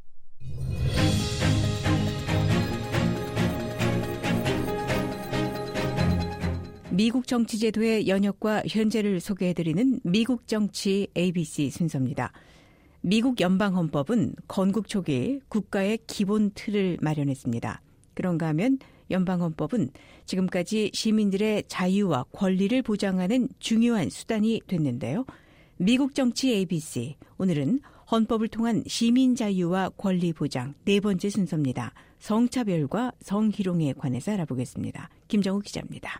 미국 정치 제도의 연역과 현재를 소개해드리는 미국 정치 에이비씨 순서입니다. 미국 연방헌법은 건국 초기 국가의 기본 틀을 마련했습니다. 그런가 하면 연방헌법은 지금까지 시민들의 자유와 권리를 보장하는 중요한 수단이 됐는데요. 미국 정치 에이비씨, 오늘은 헌법을 통한 시민 자유와 권리 보장 네 번째 순서입니다. 성차별과 성희롱에 관해서 알아보겠습니다. 김정우 기자입니다.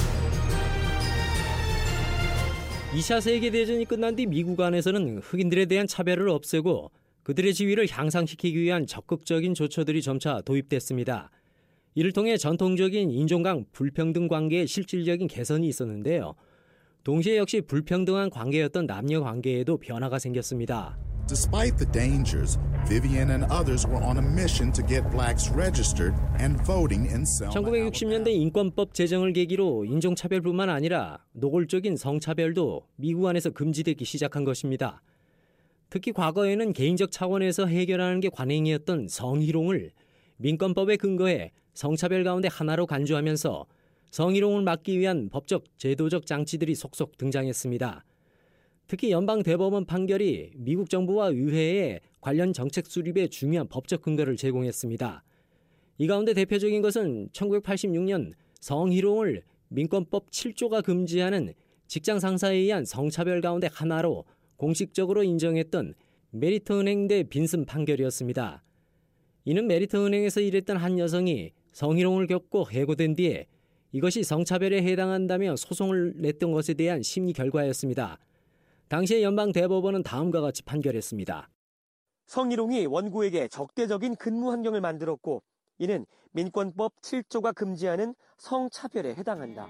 이 차 세계대전이 끝난 뒤 미국 안에서는 흑인들에 대한 차별을 없애고 그들의 지위를 향상시키기 위한 적극적인 조처들이 점차 도입됐습니다. 이를 통해 전통적인 인종 간 불평등 관계의 실질적인 개선이 있었는데요. 동시에 역시 불평등한 관계였던 남녀 관계에도 변화가 생겼습니다. Despite the dangers, Vivian and others were on a mission to get blacks registered and voting in Selma, 천구백육십 년대 인권법 제정을 계기로 인종차별뿐만 아니라 노골적인 성차별도 미국 안에서 금지되기 시작한 것입니다. 특히 과거에는 개인적 차원에서 해결하는 게 관행이었던 성희롱을 민권법에 근거해 성차별 가운데 하나로 간주하면서 성희롱을 막기 위한 법적, 제도적 장치들이 속속 등장했습니다. 특히 연방대법원 판결이 미국 정부와 의회에 관련 정책 수립에 중요한 법적 근거를 제공했습니다. 이 가운데 대표적인 것은 천구백팔십육 년 성희롱을 민권법 칠 조가 금지하는 직장 상사에 의한 성차별 가운데 하나로 공식적으로 인정했던 메리트은행 대 빈슨 판결이었습니다. 이는 메리트은행에서 일했던 한 여성이 성희롱을 겪고 해고된 뒤에 이것이 성차별에 해당한다며 소송을 냈던 것에 대한 심리 결과였습니다. 당시의 연방대법원은 다음과 같이 판결했습니다. 성희롱이 원고에게 적대적인 근무 환경을 만들었고 이는 민권법 칠 조가 금지하는 성차별에 해당한다.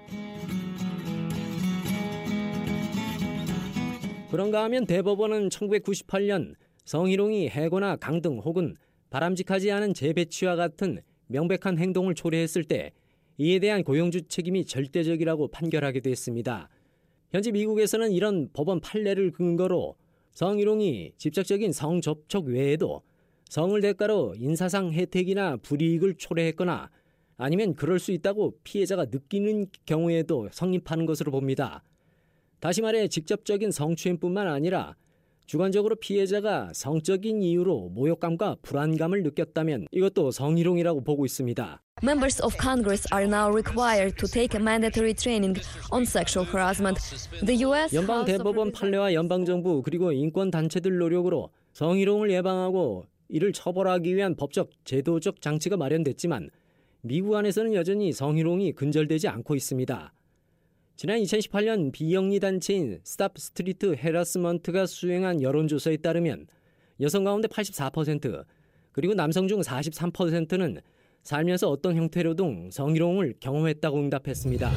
그런가 하면 대법원은 천구백구십팔 년 성희롱이 해고나 강등 혹은 바람직하지 않은 재배치와 같은 명백한 행동을 초래했을 때 이에 대한 고용주 책임이 절대적이라고 판결하기도 했습니다. 현재 미국에서는 이런 법원 판례를 근거로 성희롱이 직접적인 성접촉 외에도 성을 대가로 인사상 혜택이나 불이익을 초래했거나 아니면 그럴 수 있다고 피해자가 느끼는 경우에도 성립하는 것으로 봅니다. 다시 말해 직접적인 성추행뿐만 아니라 주관적으로 피해자가 성적인 이유로 모욕감과 불안감을 느꼈다면 이것도 성희롱이라고 보고 있습니다. Members of Congress are now required to take a mandatory training on sexual harassment. The U S 연방 대법원 판례와 연방 정부 그리고 인권 단체들 노력으로 성희롱을 예방하고 이를 처벌하기 위한 법적 제도적 장치가 마련됐지만 미국 안에서는 여전히 성희롱이 근절되지 않고 있습니다. 지난 이천십팔 년 비영리 단체인 스탑 스트리트 해러스먼트가 수행한 여론조사에 따르면 여성 가운데 팔십사 퍼센트 그리고 남성 중 사십삼 퍼센트는 살면서 어떤 형태로든 성희롱을 경험했다고 응답했습니다.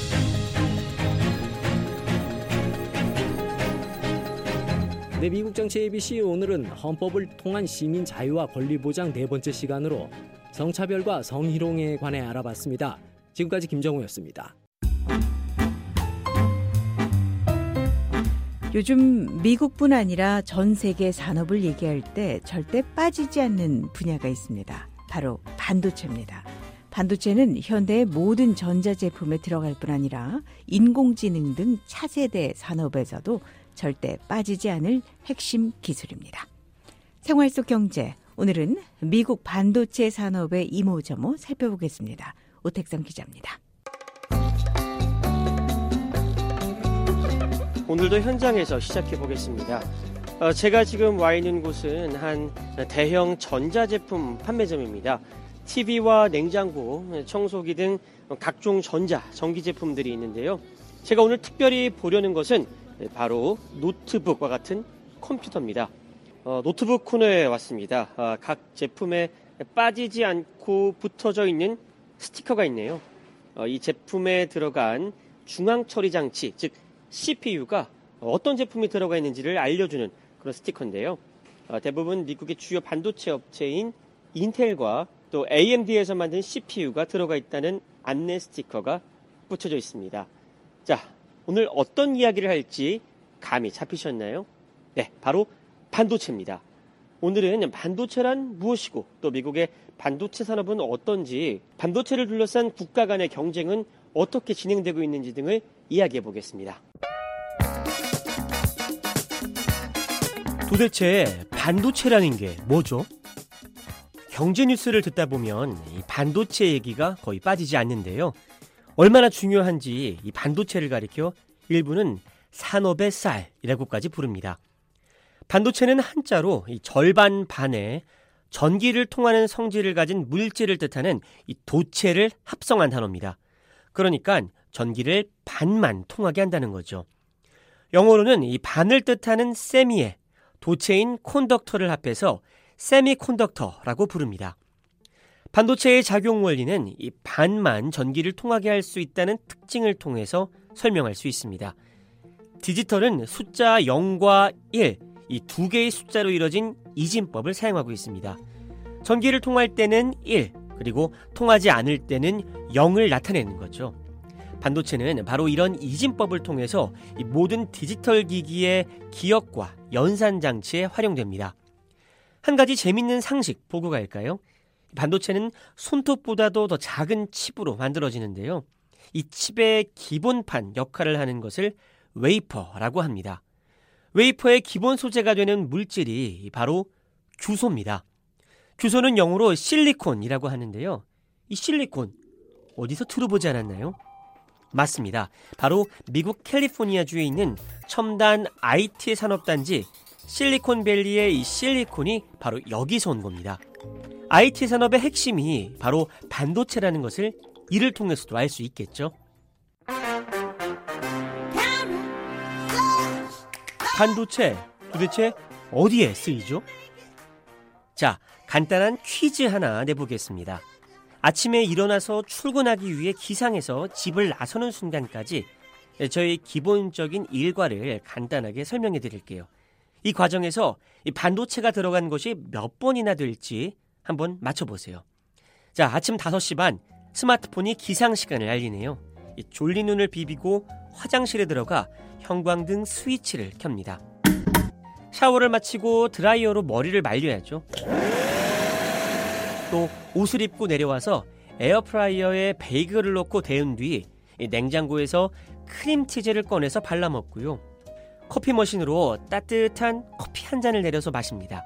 네, 미국 정치 에이비씨 오늘은 헌법을 통한 시민 자유와 권리 보장 네 번째 시간으로 성차별과 성희롱에 관해 알아봤습니다. 지금까지 김정우였습니다. 요즘 미국뿐 아니라 전 세계 산업을 얘기할 때 절대 빠지지 않는 분야가 있습니다. 바로 반도체입니다. 반도체는 현대의 모든 전자제품에 들어갈 뿐 아니라 인공지능 등 차세대 산업에서도 절대 빠지지 않을 핵심 기술입니다. 생활 속 경제, 오늘은 미국 반도체 산업의 이모저모 살펴보겠습니다. 오택성 기자입니다. 오늘도 현장에서 시작해 보겠습니다. 어, 제가 지금 와 있는 곳은 한 대형 전자제품 판매점입니다. 티비와 냉장고, 청소기 등 각종 전자, 전기 제품들이 있는데요. 제가 오늘 특별히 보려는 것은 바로 노트북과 같은 컴퓨터입니다. 어, 노트북 코너에 왔습니다. 어, 각 제품에 빠지지 않고 붙어져 있는 스티커가 있네요. 어, 이 제품에 들어간 중앙 처리 장치, 즉 씨피유가 어떤 제품이 들어가 있는지를 알려주는 그런 스티커인데요. 어, 대부분 미국의 주요 반도체 업체인 인텔과 또 에이엠디에서 만든 씨피유가 들어가 있다는 안내 스티커가 붙여져 있습니다. 자, 오늘 어떤 이야기를 할지 감이 잡히셨나요? 네, 바로 반도체입니다. 오늘은 반도체란 무엇이고 또 미국의 반도체 산업은 어떤지, 반도체를 둘러싼 국가 간의 경쟁은 어떻게 진행되고 있는지 등을 이야기해 보겠습니다. 도대체 반도체라는 게 뭐죠? 경제 뉴스를 듣다 보면 이 반도체 얘기가 거의 빠지지 않는데요. 얼마나 중요한지 이 반도체를 가리켜 일부는 산업의 쌀이라고까지 부릅니다. 반도체는 한자로 이 절반 반의 전기를 통하는 성질을 가진 물질을 뜻하는 이 도체를 합성한 단어입니다. 그러니까 전기를 반만 통하게 한다는 거죠. 영어로는 이 반을 뜻하는 세미에 도체인 콘덕터를 합해서 세미콘덕터라고 부릅니다. 반도체의 작용 원리는 이 반만 전기를 통하게 할 수 있다는 특징을 통해서 설명할 수 있습니다. 디지털은 숫자 영과 일, 이 두 개의 숫자로 이뤄진 이진법을 사용하고 있습니다. 전기를 통할 때는 일, 그리고 통하지 않을 때는 영을 나타내는 거죠. 반도체는 바로 이런 이진법을 통해서 이 모든 디지털 기기의 기억과 연산 장치에 활용됩니다. 한 가지 재밌는 상식 보고 갈까요? 반도체는 손톱보다도 더 작은 칩으로 만들어지는데요. 이 칩의 기본판 역할을 하는 것을 웨이퍼라고 합니다. 웨이퍼의 기본 소재가 되는 물질이 바로 규소입니다. 규소는 영어로 실리콘이라고 하는데요. 이 실리콘 어디서 들어보지 않았나요? 맞습니다. 바로 미국 캘리포니아주에 있는 첨단 아이티 산업단지 실리콘밸리의 이 실리콘이 바로 여기서 온 겁니다. 아이티 산업의 핵심이 바로 반도체라는 것을 이를 통해서도 알 수 있겠죠. 반도체 도대체 어디에 쓰이죠? 자, 간단한 퀴즈 하나 내보겠습니다. 아침에 일어나서 출근하기 위해 기상해서 집을 나서는 순간까지 저의 기본적인 일과를 간단하게 설명해 드릴게요. 이 과정에서 이 반도체가 들어간 것이 몇 번이나 될지 한번 맞춰보세요. 자, 아침 다섯 시 반 스마트폰이 기상 시간을 알리네요. 이 졸린 눈을 비비고 화장실에 들어가 형광등 스위치를 켭니다. 샤워를 마치고 드라이어로 머리를 말려야죠. 또 옷을 입고 내려와서 에어프라이어에 베이글을 넣고 데운 뒤 냉장고에서 크림치즈를 꺼내서 발라 먹고요. 커피 머신으로 따뜻한 커피 한 잔을 내려서 마십니다.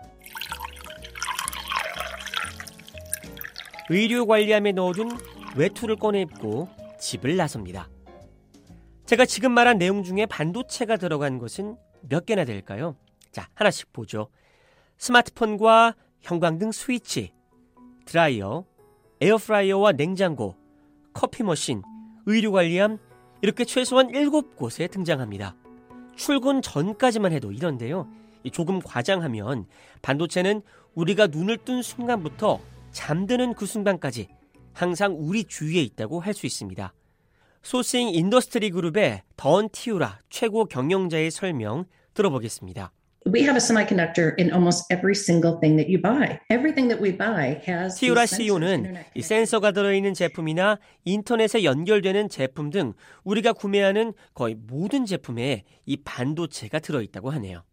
의류 관리함에 넣어둔 외투를 꺼내 입고 집을 나섭니다. 제가 지금 말한 내용 중에 반도체가 들어간 것은 몇 개나 될까요? 자, 하나씩 보죠. 스마트폰과 형광등 스위치, 드라이어, 에어프라이어와 냉장고, 커피 머신, 의류관리함 이렇게 최소한 일곱 곳에 등장합니다. 출근 전까지만 해도 이런데요. 조금 과장하면 반도체는 우리가 눈을 뜬 순간부터 잠드는 그 순간까지 항상 우리 주위에 있다고 할 수 있습니다. 소싱 인더스트리 그룹의 던 티우라 최고 경영자의 설명 들어보겠습니다. We have a semiconductor in almost every single thing that you buy. Everything that we buy has 티우라 씨이오는 이 센서가 들어있는 제품이나 인터넷에 연결되는 제품 등 우리가 구매하는 거의 모든 제품에 이 반도체가 들어있다고 하네요.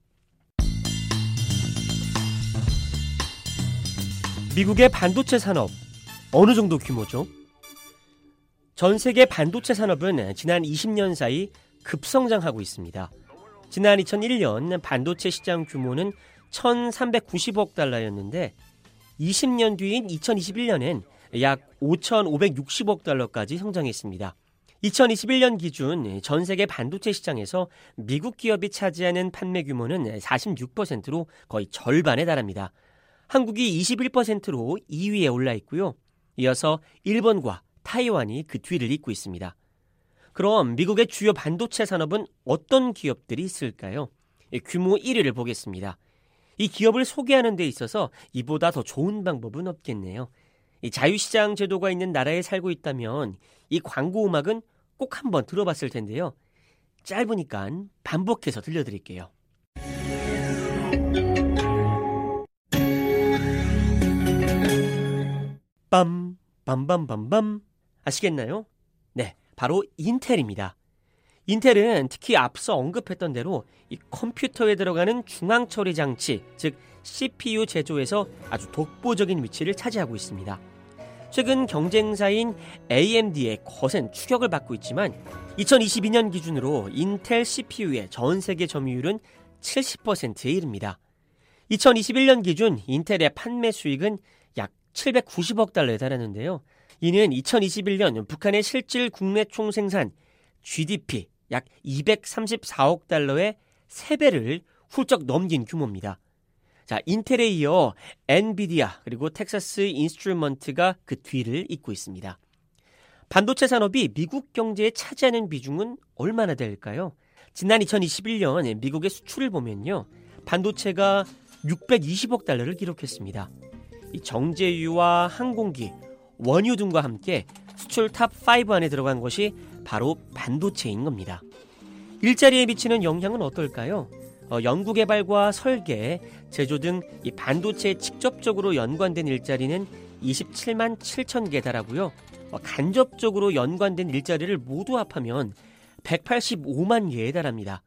미국의 반도체 산업 어느 정도 규모죠? 전 세계 반도체 산업은 지난 이십 년 사이 급성장하고 있습니다. 지난 이천일 년 반도체 시장 규모는 천삼백구십억 달러였는데 이십 년 뒤인 이천이십일 년엔 약 오천오백육십억 달러까지 성장했습니다. 이천이십일 년 기준 전 세계 반도체 시장에서 미국 기업이 차지하는 판매 규모는 사십육 퍼센트로 거의 절반에 달합니다. 한국이 이십일 퍼센트로 이 위에 올라 있고요. 이어서 일본과 타이완이 그 뒤를 잇고 있습니다. 그럼 미국의 주요 반도체 산업은 어떤 기업들이 있을까요? 규모 일 위를 보겠습니다. 이 기업을 소개하는 데 있어서 이보다 더 좋은 방법은 없겠네요. 이 자유시장 제도가 있는 나라에 살고 있다면 이 광고 음악은 꼭 한번 들어봤을 텐데요. 짧으니까 반복해서 들려드릴게요. 빰, 빰빰빰빰. 아시겠나요? 네, 바로 인텔입니다. 인텔은 특히 앞서 언급했던 대로 이 컴퓨터에 들어가는 중앙처리 장치, 즉 씨피유 제조에서 아주 독보적인 위치를 차지하고 있습니다. 최근 경쟁사인 에이엠디의 거센 추격을 받고 있지만 이천이십이 년 기준으로 인텔 씨피유의 전 세계 점유율은 칠십 퍼센트에 이릅니다. 이천이십일 년 기준 인텔의 판매 수익은 약 칠백구십억 달러에 달하는데요. 이는 이천이십일 년 북한의 실질 국내 총생산 지디피 약 이백삼십사억 달러의 세 배를 훌쩍 넘긴 규모입니다. 자, 인텔에 이어 엔비디아 그리고 텍사스 인스트루먼트가 그 뒤를 잇고 있습니다. 반도체 산업이 미국 경제에 차지하는 비중은 얼마나 될까요? 지난 이천이십일 년 미국의 수출을 보면요. 반도체가 육백이십억 달러를 기록했습니다. 이 정제유와 항공기, 원유 등과 함께 수출 탑 오 안에 들어간 것이 바로 반도체인 겁니다. 일자리에 미치는 영향은 어떨까요? 어, 연구개발과 설계, 제조 등 이 반도체에 직접적으로 연관된 일자리는 이십칠만 칠천 개 달하고요. 어, 간접적으로 연관된 일자리를 모두 합하면 백팔십오만 개에 달합니다.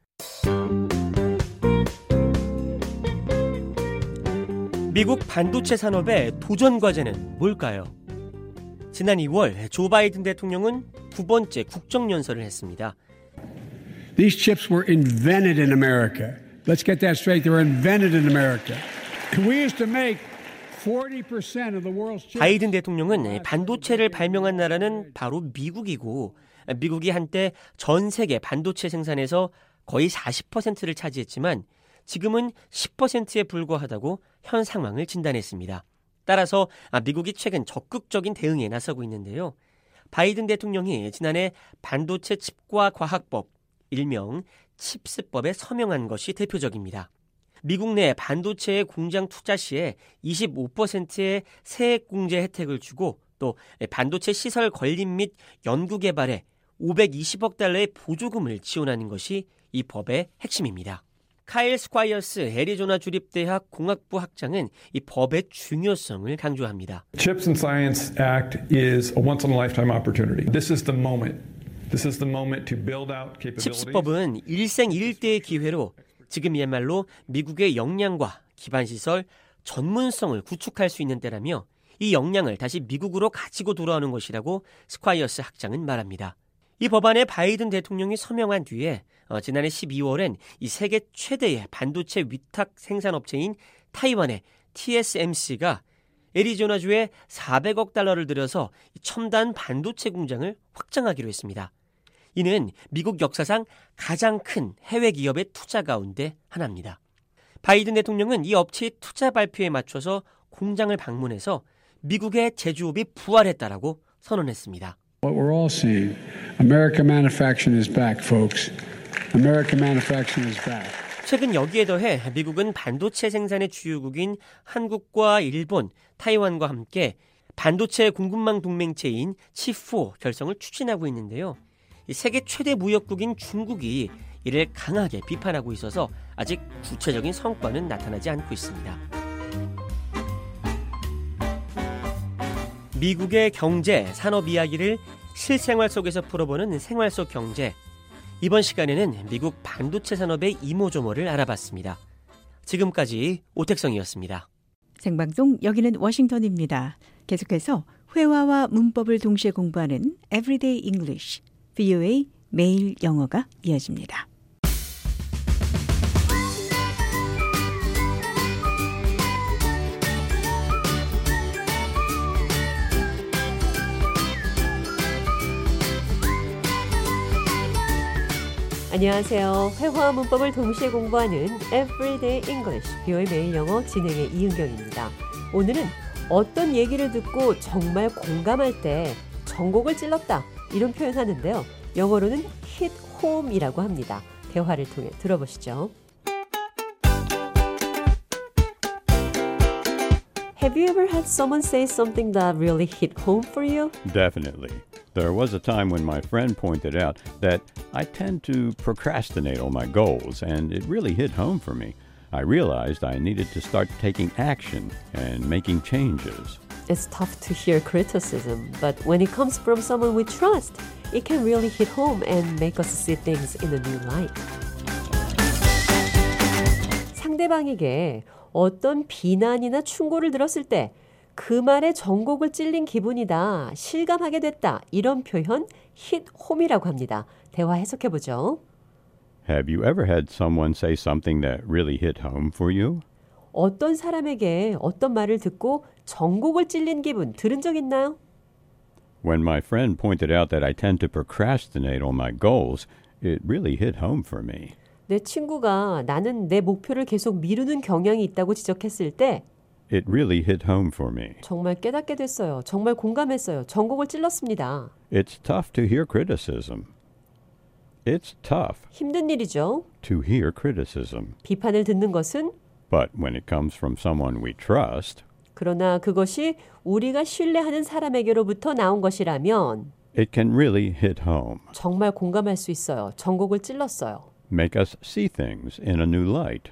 미국 반도체 산업의 도전 과제는 뭘까요? 지난 이월 조 바이든 대통령은 두 번째 국정연설을 했습니다. These chips were invented in America. Let's get that straight. They were invented in America. We used to make forty percent of the world's chips. 바이든 대통령은 반도체를 발명한 나라는 바로 미국이고 미국이 한때 전 세계 반도체 생산에서 거의 사십 퍼센트를 차지했지만 지금은 십 퍼센트에 불과하다고 현 상황을 진단했습니다. 따라서 미국이 최근 적극적인 대응에 나서고 있는데요. 바이든 대통령이 지난해 반도체 칩과 과학법, 일명 칩스법에 서명한 것이 대표적입니다. 미국 내 반도체의 공장 투자 시에 이십오 퍼센트의 세액공제 혜택을 주고 또 반도체 시설 건립 및 연구개발에 오백이십억 달러의 보조금을 지원하는 것이 이 법의 핵심입니다. 카일 스콰이어스 애리조나 주립대학 공학부 학장은 이 법의 중요성을 강조합니다. Chips and Science Act is a once-in-a-lifetime opportunity. This is the moment. This is the moment to build out capabilities. 칩스법은 일생일대의 기회로 지금이야말로 미국의 역량과 기반시설, 전문성을 구축할 수 있는 때라며 이 역량을 다시 미국으로 가지고 돌아오는 것이라고 스콰이어스 학장은 말합니다. 이 법안에 바이든 대통령이 서명한 뒤에 어, 지난해 십이월엔 이 세계 최대의 반도체 위탁 생산업체인 타이완의 티에스엠씨가 애리조나주에 사백억 달러를 들여서 첨단 반도체 공장을 확장하기로 했습니다. 이는 미국 역사상 가장 큰 해외 기업의 투자 가운데 하나입니다. 바이든 대통령은 이 업체의 투자 발표에 맞춰서 공장을 방문해서 미국의 제조업이 부활했다라고 선언했습니다. What we're all seeing, American manufacturing is back, folks. American manufacturing is back. 최근 여기에 더해 미국은 반도체 생산의 주요국인 한국과 일본, 타이완과 함께 반도체 공급망 동맹체인 치포 결성을 추진하고 있는데요. 세계 최대 무역국인 중국이 이를 강하게 비판하고 있어서 아직 구체적인 성과는 나타나지 않고 있습니다. 미국의 경제, 산업 이야기를 실생활 속에서 풀어보는 생활 속 경제. 이번 시간에는 미국 반도체 산업의 이모저모를 알아봤습니다. 지금까지 오택성이었습니다. 생방송 여기는 워싱턴입니다. 계속해서 회화와 문법을 동시에 공부하는 Everyday English, 브이오에이 매일 영어가 이어집니다. 안녕하세요. 회화와 문법을 동시에 공부하는 Everyday English, 브이오에이 매일 영어 진행의 이은경입니다. 오늘은 어떤 얘기를 듣고 정말 공감할 때 전곡을 찔렀다 이런 표현하는데요. 영어로는 hit home이라고 합니다. 대화를 통해 들어보시죠. Have you ever had someone say something that really hit home for you? Definitely. There was a time when my friend pointed out that I tend to procrastinate on my goals, and it really hit home for me. I realized I needed to start taking action and making changes. It's tough to hear criticism, but when it comes from someone we trust, it can really hit home and make us see things in a new light. 상대방에게 어떤 비난이나 충고를 들었을 때 그 말에 전곡을 찔린 기분이다, 실감하게 됐다, 이런 표현 hit home이라고 합니다. 대화 해석해보죠. Have you ever had someone say something that really hit home for you? 어떤 사람에게 어떤 말을 듣고 전곡을 찔린 기분 들은 적 있나요? When my friend pointed out that I tend to procrastinate on my goals, it really hit home for me. 내 친구가 나는 내 목표를 계속 미루는 경향이 있다고 지적했을 때 It really hit home for me. 정말 깨닫게 됐어요. 정말 공감했어요. 전곡을 찔렀습니다. It's tough to hear criticism. It's tough 힘든 일이죠. to hear criticism. 비판을 듣는 것은 But when it comes from someone we trust, 그러나 그것이 우리가 신뢰하는 사람에게로부터 나온 것이라면 it can really hit home. 정말 공감할 수 있어요. 전곡을 찔렀어요. Make us see things in a new light.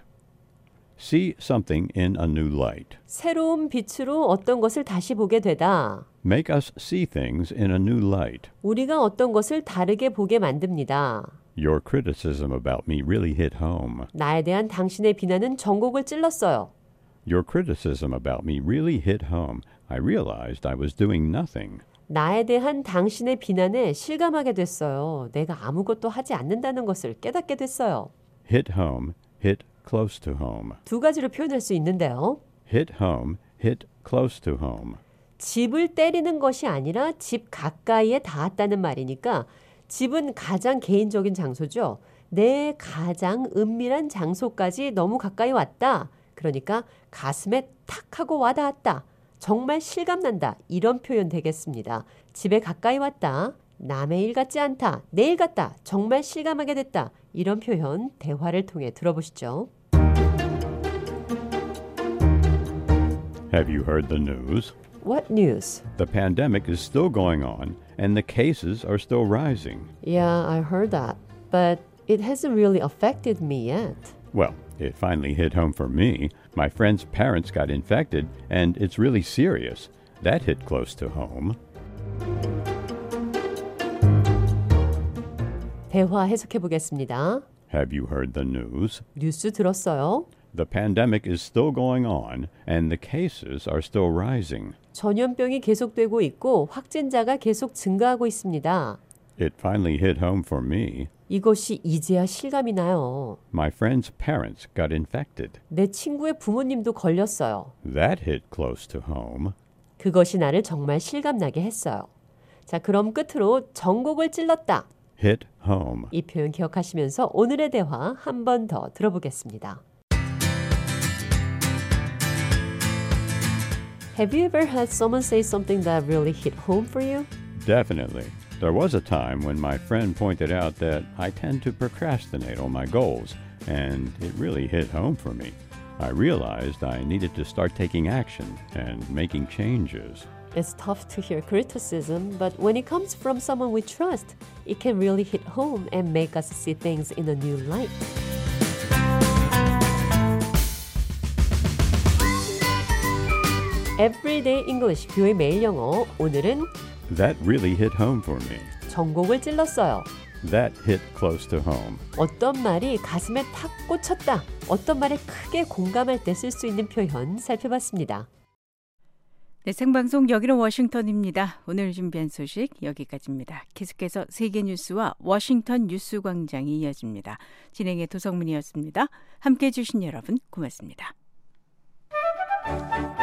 See something in a new light. 새로운 빛으로 어떤 것을 다시 보게 되다. Make us see things in a new light. 우리가 어떤 것을 다르게 보게 만듭니다. Your criticism about me really hit home. 나에 대한 당신의 비난은 전곡을 찔렀어요. Your criticism about me really hit home. I realized I was doing nothing. 나에 대한 당신의 비난에 실감하게 됐어요. 내가 아무것도 하지 않는다는 것을 깨닫게 됐어요. Hit home, hit close to home. 두 가지로 표현할 수 있는데요. Hit home, hit close to home. 집을 때리는 것이 아니라 집 가까이에 닿았다는 말이니까 집은 가장 개인적인 장소죠. 내 가장 은밀한 장소까지 너무 가까이 왔다. 그러니까 가슴에 탁 하고 와닿았다. 정말 실감난다. 이런 표현 되겠습니다. 집에 가까이 왔다. 남의 일 같지 않다. 내 일 같다. 정말 실감하게 됐다. 이런 표현 대화를 통해 들어보시죠. Have you heard the news? What news? The pandemic is still going on and the cases are still rising. Yeah, I heard that. But it hasn't really affected me yet. Well, it finally hit home for me. My friend's parents got infected and it's really serious. That hit close to home. 대화 해석해 보겠습니다. Have you heard the news? 뉴스 들었어요? The pandemic is still going on and the cases are still rising. 전염병이 계속되고 있고 확진자가 계속 증가하고 있습니다. It finally hit home for me. 이것이 이제야 실감이 나요. My friend's parents got infected. 내 친구의 부모님도 걸렸어요. That hit close to home. 그것이 나를 정말 실감나게 했어요. 자, 그럼 끝으로 전곡을 찔렀다. Hit home. 이 표현 기억하시면서 오늘의 대화 한 번 더 들어보겠습니다. Have you ever had someone say something that really hit home for you? Definitely. There was a time when my friend pointed out that I tend to procrastinate on my goals, and it really hit home for me. I realized I needed to start taking action and making changes. It's tough to hear criticism, but when it comes from someone we trust, it can really hit home and make us see things in a new light. Everyday English, 뷰의 매일 영어. 오늘은 That really hit home for me. 전곡을 찔렀어요. That hit close to home. 어떤 말이 가슴에 탁 꽂혔다. 어떤 말에 크게 공감할 때 쓸 수 있는 표현 살펴봤습니다. 네, 생방송 여기는 워싱턴입니다. 오늘 준비한 소식 여기까지입니다. 계속해서 세계 뉴스와 워싱턴 뉴스 광장이 이어집니다. 진행의 도성문이었습니다. 함께해 주신 여러분 고맙습니다.